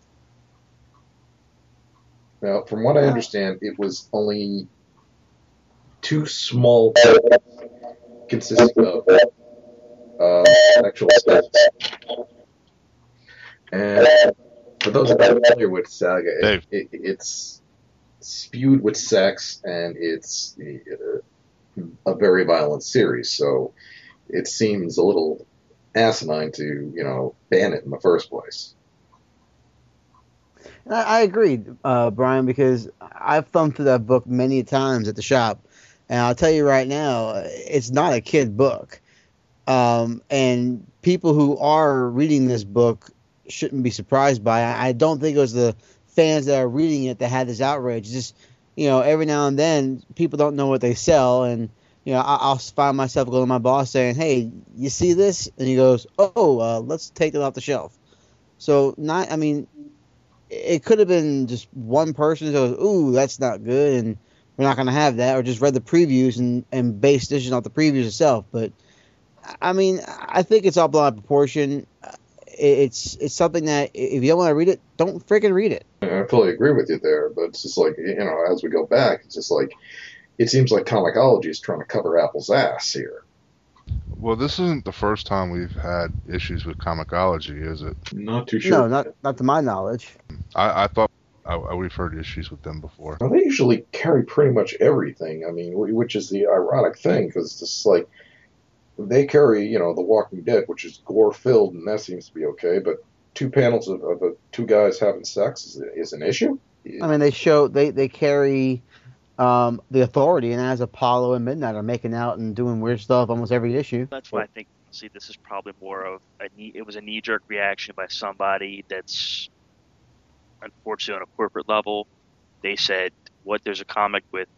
Now, from what I understand, it was only two small consisting of uh, sexual sex. And for those that are familiar with Saga, it, it, it's spewed with sex, and it's a very violent series, so it seems a little asinine to, you know, ban it in the first place. And I, I agree, uh, Brian, because I've thumbed through that book many times at the shop, and I'll tell you right now, it's not a kid book. Um, and people who are reading this book shouldn't be surprised by it. I don't think it was the fans that are reading it that had this outrage. It's just, you know, every now and then people don't know what they sell, and you know, I, I'll find myself going to my boss saying, "Hey, you see this?" And he goes, "Oh, uh, let's take it off the shelf." So, not, I mean, it could have been just one person who goes, "Ooh, that's not good," and we're not going to have that, or just read the previews and and base decision off the previews itself. But I mean, I think it's all blown out of proportion. It's it's something that if you don't want to read it, don't freaking read it. I fully agree with you there, but it's just like, you know, as we go back, it's just like, it seems like Comixology is trying to cover Apple's ass here. Well, this isn't the first time we've had issues with Comixology, is it? Not too sure. No, not not to my knowledge. I, I thought I, I, we've heard issues with them before. Well, they usually carry pretty much everything. I mean, wh- which is the ironic thing, because it's just like, they carry, you know, The Walking Dead, which is gore-filled, and that seems to be okay, but two panels of, of uh, two guys having sex is, is an issue? I mean, they show, they, they carry um, The Authority, and as Apollo and Midnight are making out and doing weird stuff almost every issue. That's why I think, see, this is probably more of a knee, it was a knee-jerk reaction by somebody that's, unfortunately, on a corporate level. They said, what, there's a comic with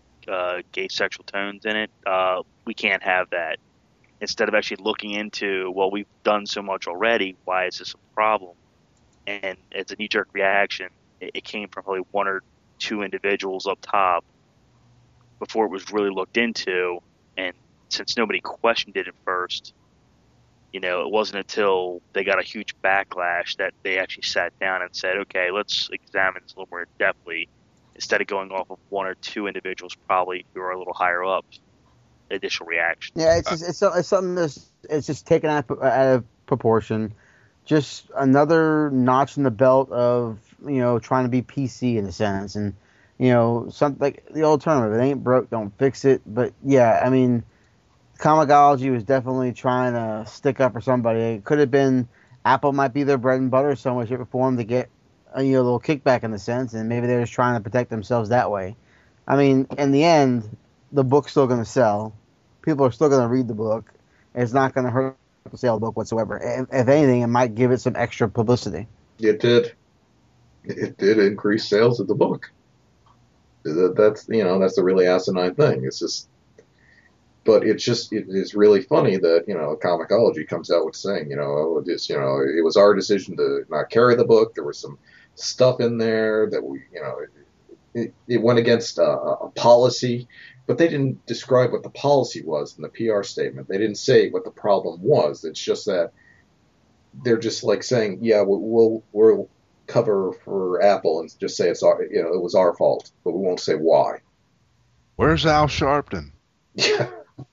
uh, gay sexual tones in it? Uh, we can't have that. Instead of actually looking into, well, we've done so much already, why is this a problem? And it's a knee-jerk reaction. It, it came from probably one or two individuals up top before it was really looked into. And since nobody questioned it at first, you know, it wasn't until they got a huge backlash that they actually sat down and said, okay, let's examine this a little more in-depthly, instead of going off of one or two individuals probably who are a little higher up. Initial reaction. Yeah, it's just, it's, it's something that's it's just taken out of, out of proportion. Just another notch in the belt of, you know, trying to be P C in a sense, and you know, something like the old term, if it ain't broke, don't fix it. But yeah, I mean, Comixology was definitely trying to stick up for somebody. It could have been Apple might be their bread and butter so much shape or form to get a, you know, a little kickback in the sense, and maybe they're just trying to protect themselves that way. I mean, in the end, the book's still going to sell. People are still going to read the book. It's not going to hurt the sale of the book whatsoever. If, if anything, it might give it some extra publicity. It did. It did increase sales of the book. That's, you know, that's a really asinine thing. It's just, but it's just, it is really funny that, you know, Comixology comes out with saying, you know, oh, it's, you know, it was our decision to not carry the book. There was some stuff in there that we, you know, it, it went against a, a policy. But they didn't describe what the policy was in the P R statement. They didn't say what the problem was. It's just that they're just like saying, yeah, we'll we'll, we'll cover for Apple and just say it's our, you know, it was our fault, but we won't say why. Where's Al Sharpton? Yeah.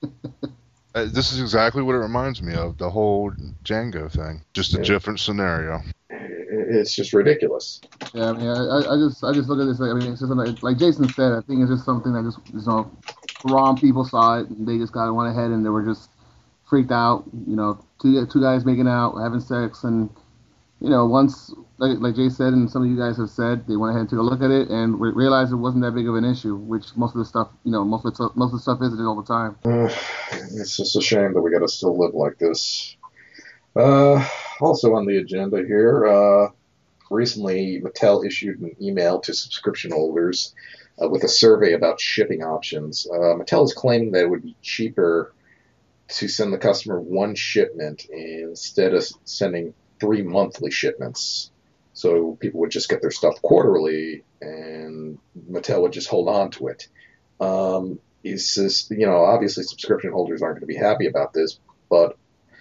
uh, this is exactly what it reminds me of, the whole Django thing. Just a Yeah. different scenario. It's just ridiculous. Yeah, I mean, I, I just I just look at this. I mean, it's just like, like Jason said. I think it's just something that just, you know, the wrong people saw it. And they just kind of went ahead and they were just freaked out. You know, two two guys making out, having sex, and you know, once like like Jay said, and some of you guys have said, they went ahead and took a look at it and re- realized it wasn't that big of an issue. Which most of the stuff, you know, most of the most of the stuff isn't all the time. Uh, it's just a shame that we got to still live like this. Uh, also on the agenda here, uh, recently Mattel issued an email to subscription holders uh, with a survey about shipping options. Uh, Mattel is claiming that it would be cheaper to send the customer one shipment instead of sending three monthly shipments. So people would just get their stuff quarterly, and Mattel would just hold on to it. Um, it's just, you know, obviously subscription holders aren't going to be happy about this, but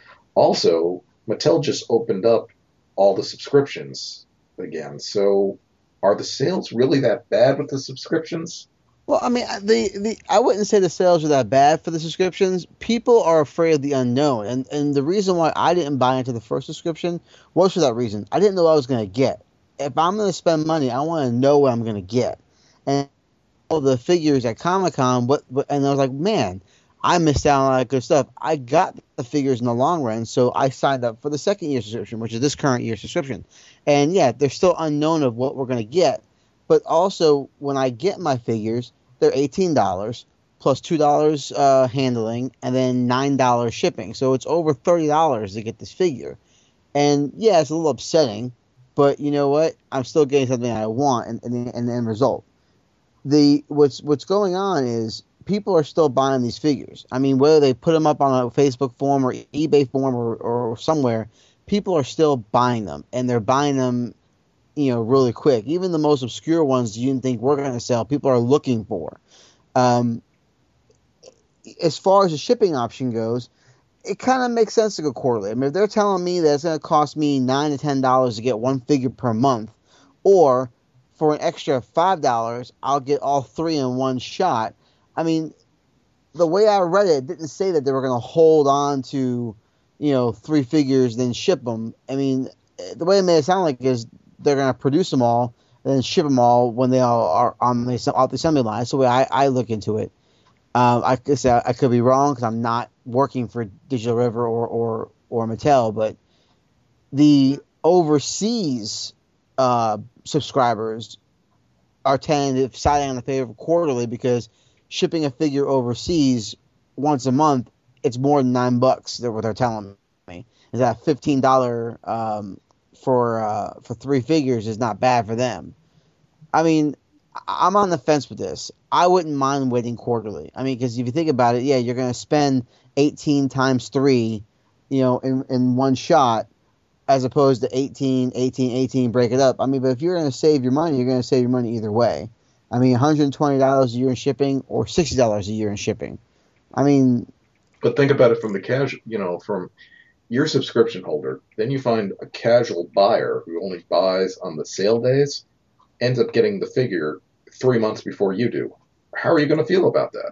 also, Mattel just opened up all the subscriptions again. So, are the sales really that bad with the subscriptions? Well, I mean, the, the I wouldn't say the sales are that bad for the subscriptions. People are afraid of the unknown, and and the reason why I didn't buy into the first subscription was for that reason. I didn't know what I was going to get. If I'm going to spend money, I want to know what I'm going to get. And all the figures at Comic-Con, what, what, and I was like, man, I missed out on a lot of good stuff. I got the figures in the long run, so I signed up for the second year subscription, which is this current year subscription. And yeah, they're still unknown of what we're going to get. But also, when I get my figures, they're eighteen dollars plus two dollars uh, handling and then nine dollars shipping. So it's over thirty dollars to get this figure. And yeah, it's a little upsetting, but you know what? I'm still getting something I want in, in, the, in the end result. The what's what's going on is people are still buying these figures. I mean, whether they put them up on a Facebook forum or eBay forum or, or somewhere, people are still buying them, and they're buying them, you know, really quick. Even the most obscure ones you didn't think we're going to sell, people are looking for. Um, as far as the shipping option goes, it kind of makes sense to go quarterly. I mean, if they're telling me that it's going to cost me nine to ten dollars to get one figure per month, or for an extra five dollars, I'll get all three in one shot. I mean, the way I read it, it didn't say that they were going to hold on to, you know, three figures then ship them. I mean, the way it made it sound like is they're going to produce them all and then ship them all when they all are on the, off the assembly line. That's the way I, I look into it. Um, I could say I could be wrong because I'm not working for Digital River or, or, or Mattel, but the overseas uh, subscribers are tending to siding on the favor of quarterly because shipping a figure overseas once a month, it's more than nine bucks. They're what they're telling me. Is that fifteen dollar um, for uh, for three figures is not bad for them. I mean, I'm on the fence with this. I wouldn't mind waiting quarterly. I mean, because if you think about it, yeah, you're going to spend eighteen times three, you know, in, in one shot, as opposed to eighteen, eighteen, eighteen, break it up. I mean, but if you're going to save your money, you're going to save your money either way. I mean, one hundred twenty dollars a year in shipping or sixty dollars a year in shipping. I mean... But think about it from the casual, you know, from your subscription holder. Then you find a casual buyer who only buys on the sale days, ends up getting the figure three months before you do. How are you going to feel about that?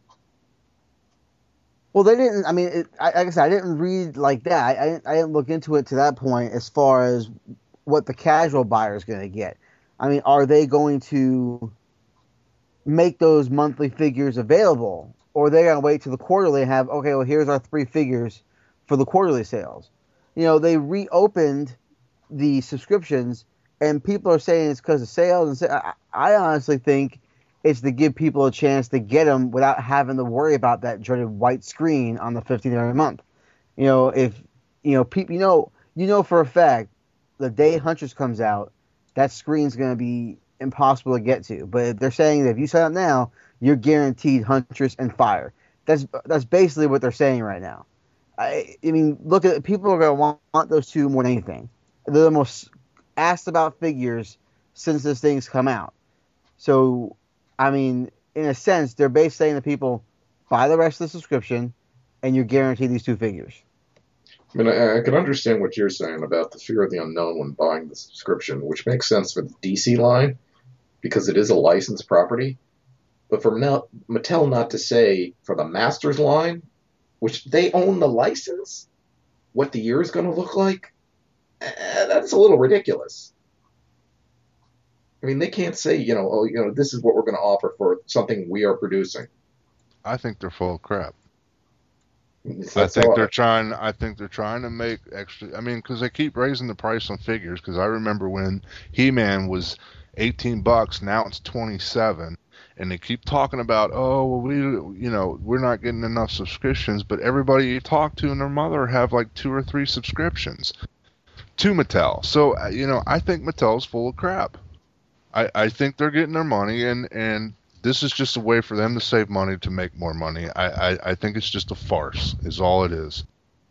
Well, they didn't. I mean, it, I, like I said, I didn't read like that. I, I, didn't, I didn't look into it to that point as far as what the casual buyer is going to get. I mean, are they going to make those monthly figures available, or are they going to wait till the quarterly and have, okay, well, here's our three figures for the quarterly sales? You know, they reopened the subscriptions, and people are saying it's because of sales. And I, I honestly think it's to give people a chance to get them without having to worry about that dreaded white screen on the fifteenth every month. You know, if you know people, you know, you know for a fact, the day Huntress comes out, that screen's going to be impossible to get to. But if they're saying that if you sign up now, you're guaranteed Huntress and Fire. That's that's basically what they're saying right now. I, I mean, look at people are going to want, want those two more than anything. They're the most asked about figures since this thing's come out. So, I mean, in a sense, they're basically saying to people, buy the rest of the subscription, and you're guaranteed these two figures. I mean, I, I can understand what you're saying about the fear of the unknown when buying the subscription, which makes sense for the D C line because it is a licensed property. But for Mattel not to say for the Masters line, which they own the license, what the year is going to look like, eh, that's a little ridiculous. I mean, they can't say, you know, oh, you know, this is what we're going to offer for something we are producing. I think they're full of crap. That's I think all they're trying. I think they're trying to make extra. I mean, because they keep raising the price on figures. Because I remember when He-Man was eighteen bucks, now it's twenty-seven, and they keep talking about, oh, well, we, you know, we're not getting enough subscriptions. But everybody you talk to and their mother have like two or three subscriptions to Mattel. So you know, I think Mattel's full of crap. I, I think they're getting their money, and, and this is just a way for them to save money to make more money. I, I, I think it's just a farce, is all it is.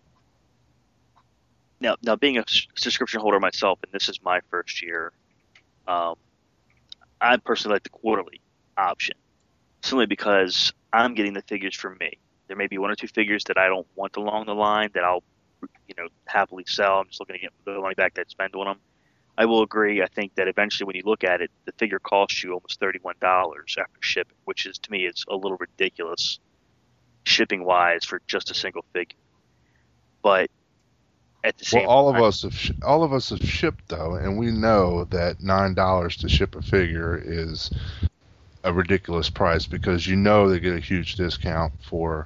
Now, now being a subscription holder myself, and this is my first year, um, I personally like the quarterly option, simply because I'm getting the figures for me. There may be one or two figures that I don't want along the line that I'll, you know, happily sell. I'm just looking to get the money back that I spend on them. I will agree. I think that eventually when you look at it, the figure costs you almost thirty-one dollars after shipping, which is, to me, is a little ridiculous shipping-wise for just a single figure. But at the same well, all time, of us have sh- all of us have shipped though, and we know that nine dollars to ship a figure is a ridiculous price because you know they get a huge discount for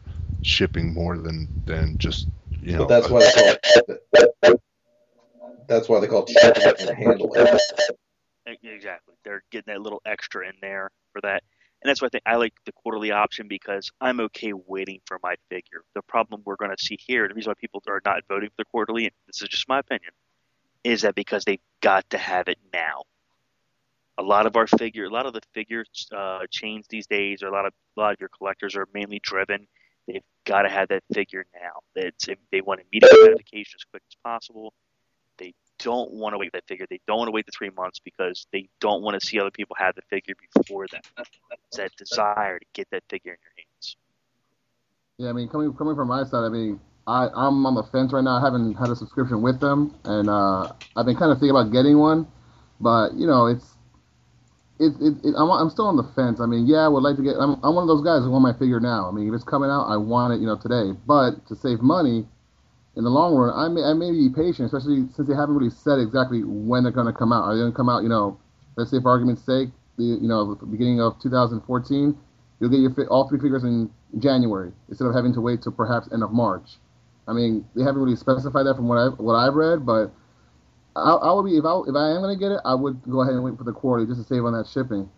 shipping more than than just you know. But that's why they call it, that's why they call it shipping and handling. Exactly. They're getting that little extra in there for that. And that's why I think I like the quarterly option, because I'm okay waiting for my figure. The problem we're going to see here, the reason why people are not voting for the quarterly, and this is just my opinion, is that because they've got to have it now. A lot of our figure, a lot of the figure uh, chains these days, or a lot of a lot of your collectors are mainly driven. They've got to have that figure now. It's, they want immediate gratification as quick as possible. They don't want to wait that figure. They don't want to wait the three months because they don't want to see other people have the figure before them. It's that desire to get that figure in your hands. Yeah, I mean, coming coming from my side, I mean, I I'm on the fence right now. I haven't had a subscription with them, and uh, I've been kind of thinking about getting one, but you know, it's it, it, it I'm I'm still on the fence. I mean, yeah, I would like to get. I'm I'm one of those guys who want my figure now. I mean, if it's coming out, I want it, you know, today. But to save money, in the long run, I may I may be patient, especially since they haven't really said exactly when they're going to come out. Are they going to come out? You know, let's say for argument's sake, the you know the beginning of two thousand fourteen, you'll get your fi- all three figures in January instead of having to wait till perhaps end of March. I mean, they haven't really specified that from what I what I've read, but I, I would be if I if I am going to get it, I would go ahead and wait for the quarterly just to save on that shipping.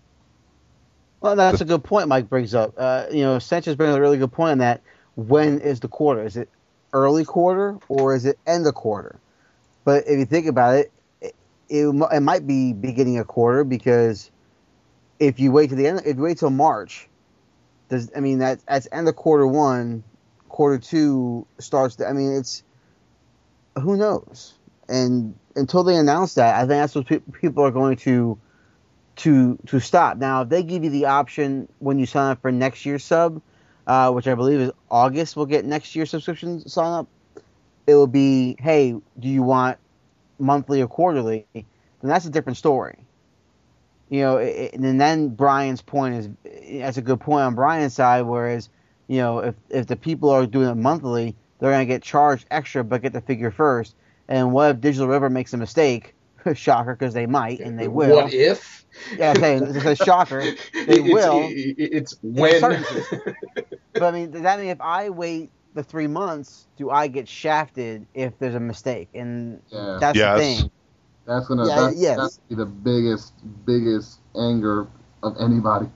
Well, that's a good point Mike brings up. Uh, you know, Sanchez brings a really good point on that. When is the quarter? Is it early quarter or is it end of quarter? But if you think about it, it, it, it might be beginning of quarter, because if you wait to the end, if you wait till March, does I mean that that's end of quarter one, quarter two starts. To, I mean, it's who knows. And until they announce that, I think that's what pe- people are going to to to stop. Now, if they give you the option when you sign up for next year's sub, uh, which I believe is August, we'll get next year's subscription sign up. It will be, hey, do you want monthly or quarterly? Then that's a different story. You know, it, and then Brian's point is, that's a good point on Brian's side, whereas, you know, if, if the people are doing it monthly, they're going to get charged extra but get the figure first. And what if Digital River makes a mistake? Shocker, because they might, and they will. What if? Yeah, I'm saying, it's a shocker. They it's, will. It, it's when. But I mean, does that mean if I wait the three months, do I get shafted if there's a mistake? And Yeah. that's Yes. the thing. That's gonna Yeah, that's, yes. that's be the biggest biggest anger of anybody.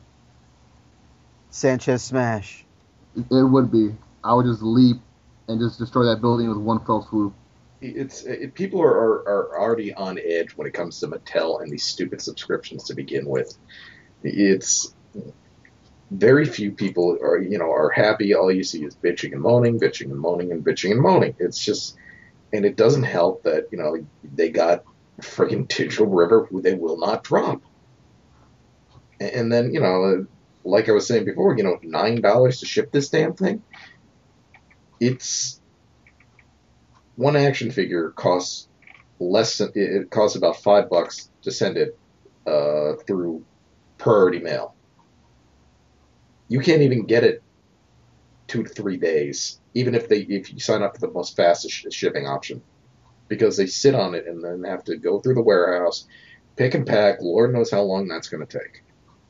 Sanchez smash. It, it would be. I would just leap and just destroy that building with one fell swoop. It's it, people are, are, are already on edge when it comes to Mattel and these stupid subscriptions to begin with. It's very few people are you know are happy. All you see is bitching and moaning, bitching and moaning, and bitching and moaning. It's just, and it doesn't help that you know they got friggin' Digital River, who they will not drop. And then you know, like I was saying before, you know, nine dollars to ship this damn thing. It's one action figure costs less than it costs about five bucks to send it uh, through priority mail. You can't even get it two to three days, even if they if you sign up for the most fastest sh- shipping option, because they sit on it and then have to go through the warehouse, pick and pack. Lord knows how long that's going to take.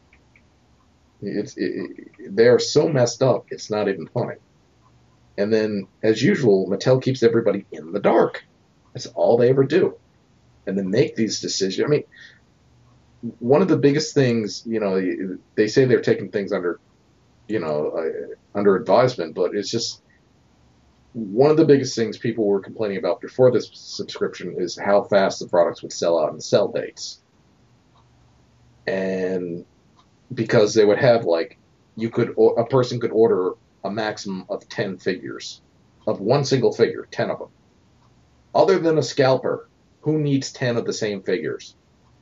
It's it, it, they are so messed up. It's not even funny. And then, as usual, Mattel keeps everybody in the dark. That's all they ever do. And then make these decisions. I mean, one of the biggest things, you know, they say they're taking things under, you know, uh, under advisement, but it's just one of the biggest things people were complaining about before this subscription is how fast the products would sell out in sell dates. And because they would have, like, you could, a person could order a maximum of ten figures, of one single figure, ten of them. Other than a scalper, who needs ten of the same figures?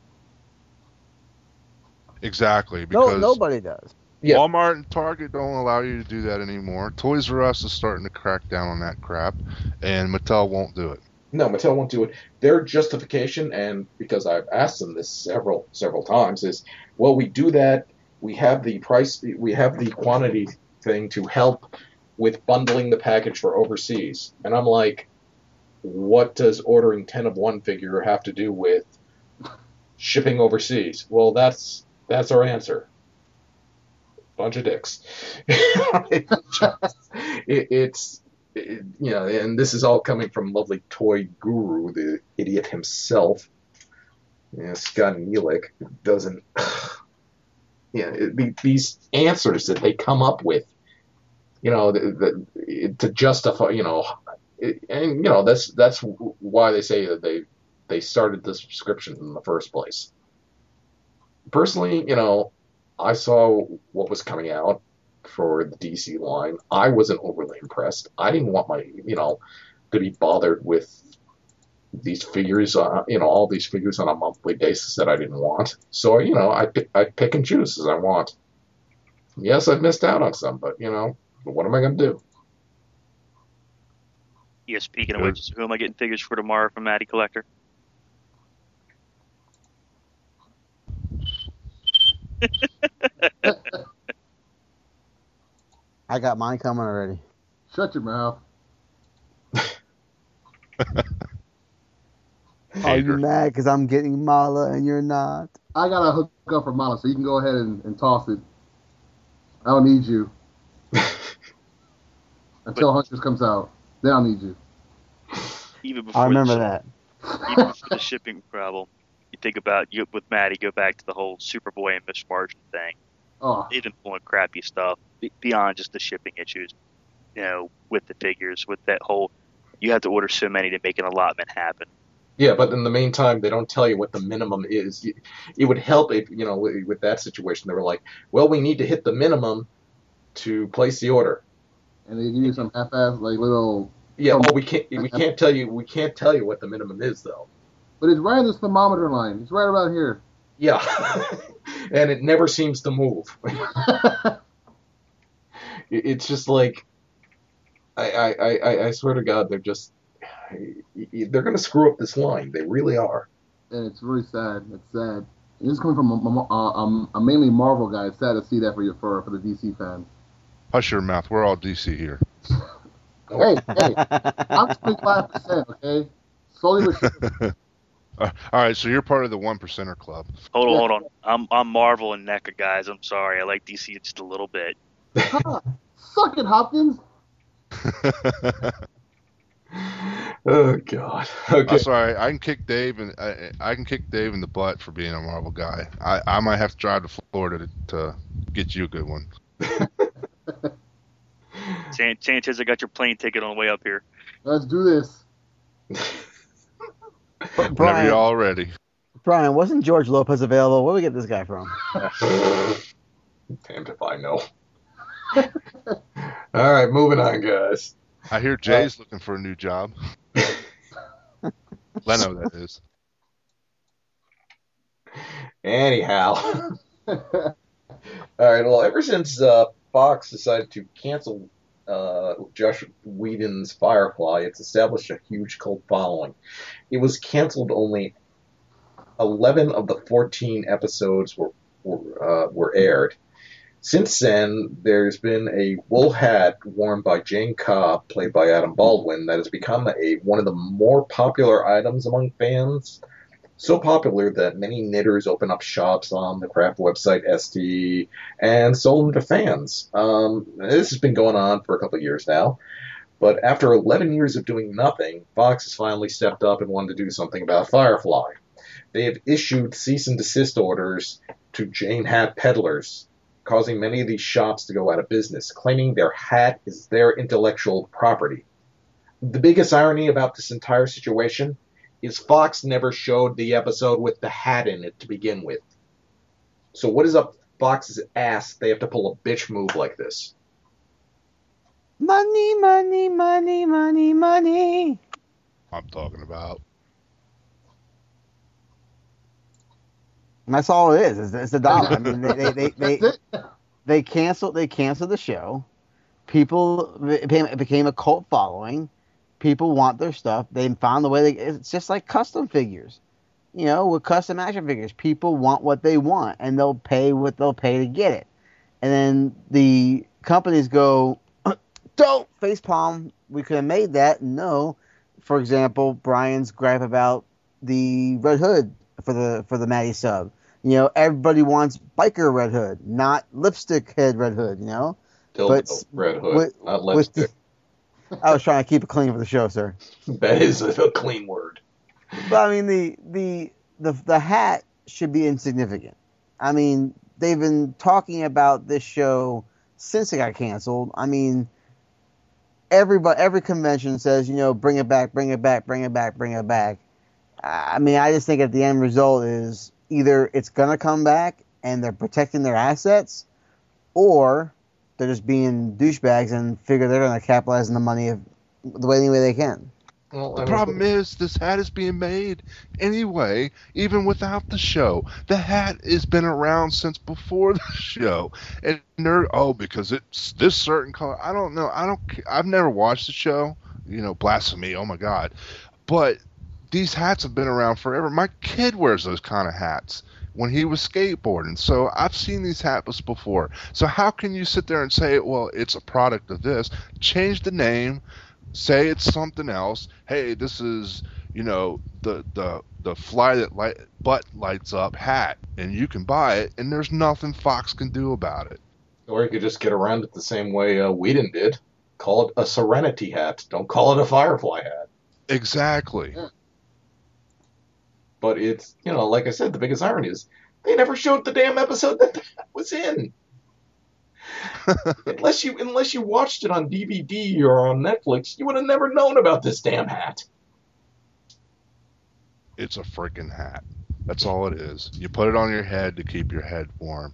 Exactly, No, because nobody does. Yeah. Walmart and Target don't allow you to do that anymore. Toys R Us is starting to crack down on that crap, and Mattel won't do it. No, Mattel won't do it. Their justification, and because I've asked them this several several times, is, well, we do that. We have the price. We have the quantity thing to help with bundling the package for overseas. And I'm like, what does ordering ten of one figure have to do with shipping overseas? Well, that's that's our answer. bunch of dicks. It just- it- it's it, you know, and this is all coming from lovely toy guru, the idiot himself, you know, Scott Nealick, who doesn't. You know, the, these answers that they come up with, you know, the, the, to justify, you know, and you know that's that's why they say that they they started the subscription in the first place. Personally, you know, I saw what was coming out for the D C line. I wasn't overly impressed. I didn't want my, you know, to be bothered with these figures, uh, you know, all these figures on a monthly basis that I didn't want. So, you know, I pick, I pick and choose as I want. Yes, I've missed out on some, but, you know, what am I going to do? Yeah, speaking of which, who am I getting figures for tomorrow from Matty Collector? I got mine coming already. Shut your mouth. Are you mad because I'm getting Mala and you're not? I got to hook up for Mala, so you can go ahead and, and toss it. I don't need you. Until Hunters comes out. Then I'll need you. Even before I remember the, that. Even before the shipping problem, you think about, you with Matty, go back to the whole Superboy and Miss Martian thing. Oh, They've been pulling crappy stuff be- beyond just the shipping issues, you know, with the figures, with that whole, you have to order so many to make an allotment happen. Yeah, but in the meantime, they don't tell you what the minimum is. It would help if, you know, with that situation, they were like, well, we need to hit the minimum to place the order. and they give you some half-ass, like, little... Yeah, oh, we can't we can't tell you we can't tell you what the minimum is though. But it's right in this thermometer line. It's right about here. Yeah, and it never seems to move. It's just like, I, I, I, I swear to God, they're just, they're going to screw up this line. They really are. And it's really sad. It's sad. This is coming from a, a, a mainly Marvel guy. It's sad to see that for you, for, for the D C fan. Hush your mouth. We're all D C here. Hey, hey, I'm twenty-five percent, okay? Slowly but surely. Uh, all right, so you're part of the one percenter club. Hold on, Yeah. hold on. I'm I'm Marvel and NECA, guys. I'm sorry. I like D C just a little bit. Huh. Suck it, Hopkins. Oh God. Okay. I'm sorry. I can kick Dave and I, I can kick Dave in the butt for being a Marvel guy. I, I might have to drive to Florida to, to get you a good one. San- Sanchez, I got your plane ticket on the way up here. Let's do this. Whenever Brian, you're all ready. Brian, wasn't George Lopez available? Where we get this guy from? Damned if I know. All right, moving on, guys. I hear Jay's looking for a new job. Leno, that is. Anyhow. All right, well, ever since uh, Fox decided to cancel uh, Josh Whedon's Firefly, it's established a huge cult following. It was canceled only eleven of the fourteen episodes were were, uh, were aired. Since then, there's been a wool hat worn by Jane Cobb, played by Adam Baldwin, that has become a one of the more popular items among fans. So popular that many knitters open up shops on the craft website S T and sold them to fans. Um, this has been going on for a couple of years now. But after eleven years of doing nothing, Fox has finally stepped up and wanted to do something about Firefly. They have issued cease and desist orders to Jane hat peddlers, causing many of these shops to go out of business, claiming their hat is their intellectual property. The biggest irony about this entire situation is Fox never showed the episode with the hat in it to begin with. So what is up Fox's ass they have to pull a bitch move like this? Money, money, money, money, money. I'm talking about. And that's all it is. It's, it's a dollar. I mean, they they they they, they canceled they canceled the show. People it became, it became a cult following. People want their stuff. They found the way. They, it's just like custom figures, you know, with custom action figures. People want what they want, and they'll pay what they'll pay to get it. And then the companies go, "Don't facepalm. We could have made that." No, for example, Brian's gripe about the Red Hood for the for the Matty sub. You know, everybody wants biker Red Hood, not lipstick head Red Hood. You know, Dildo but Red Hood, with- not with lipstick. I was trying to keep it clean for the show, sir. That is a clean word. But I mean, the the the the hat should be insignificant. I mean, they've been talking about this show since it got canceled. I mean, everybody, every convention says, you know, bring it back, bring it back, bring it back, bring it back. I mean, I just think at the end result is either it's gonna come back and they're protecting their assets, or they're just being douchebags and figure they're gonna capitalize on the money of the way any way they can. Well, The I mean, problem is this hat is being made anyway, even without the show. The hat has been around since before the show, and they're oh because it's this certain color. I don't know. I don't. I've never watched the show. You know, blasphemy. Oh my God! But these hats have been around forever. My kid wears those kind of hats when he was skateboarding. So I've seen these hats before. So how can you sit there and say, well, it's a product of this? Change the name. Say it's something else. Hey, this is, you know, the the the fly that light butt lights up hat, and you can buy it, and there's nothing Fox can do about it. or you could just get around it the same way uh, Whedon did. Call it a Serenity hat. Don't call it a Firefly hat. Exactly. Yeah. But it's, you know, like I said, the biggest irony is they never showed the damn episode that that was in. unless you unless you watched it on D V D or on Netflix, you would have never known about this damn hat. It's a freaking hat. That's all it is. You put it on your head to keep your head warm.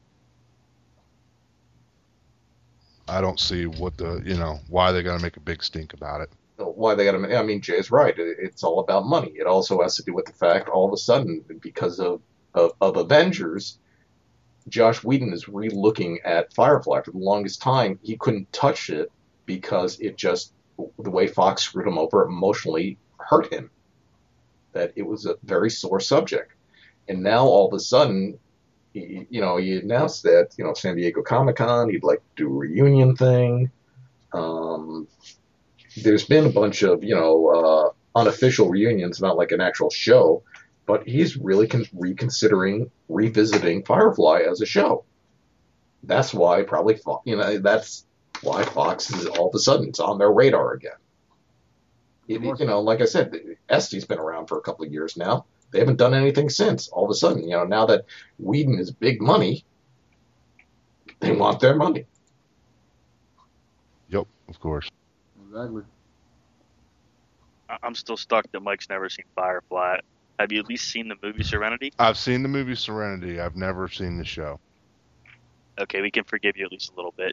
I don't see what the, you know, why they got to make a big stink about it. Why they got to? I mean, Jay's right. It- It's all about money. It also has to do with the fact, all of a sudden, because of of, of Avengers, Josh Whedon is re-looking at Firefly. For the longest time, he couldn't touch it because it just, the way Fox screwed him over emotionally hurt him. That it was a very sore subject. And now all of a sudden, he, you know, he announced that, you know, San Diego Comic-Con, he'd like to do a reunion thing. Um, there's been a bunch of, you know, uh, unofficial reunions, not like an actual show, but he's really con- reconsidering revisiting Firefly as a show. That's why probably, Fo- you know, that's why Fox is all of a sudden it's on their radar again. It, you know, like I said, Estee's been around for a couple of years now. They haven't done anything since. All of a sudden, you know, now that Whedon is big money, they want their money. Yep, of course. Exactly. I- I'm still stuck that Mike's never seen Firefly. Have you at least seen the movie Serenity? I've seen the movie Serenity. I've never seen the show. Okay, we can forgive you at least a little bit.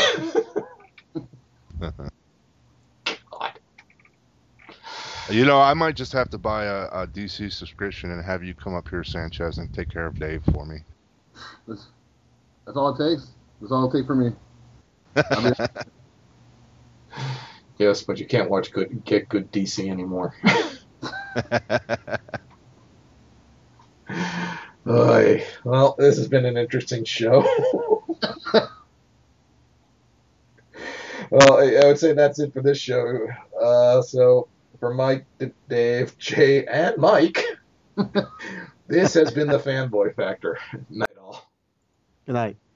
God. You know, I might just have to buy a, a D C subscription and have you come up here, Sanchez, and take care of Dave for me. That's, that's all it takes. That's all it takes for me. I mean, Yes, but you can't watch good, get good D C anymore. Oy. Well, this has been an interesting show. Well, I, I would say that's it for this show. Uh, so, for Mike, D- Dave, Jay, and Mike, this has been the Fanboy Factor. Night all. Good night.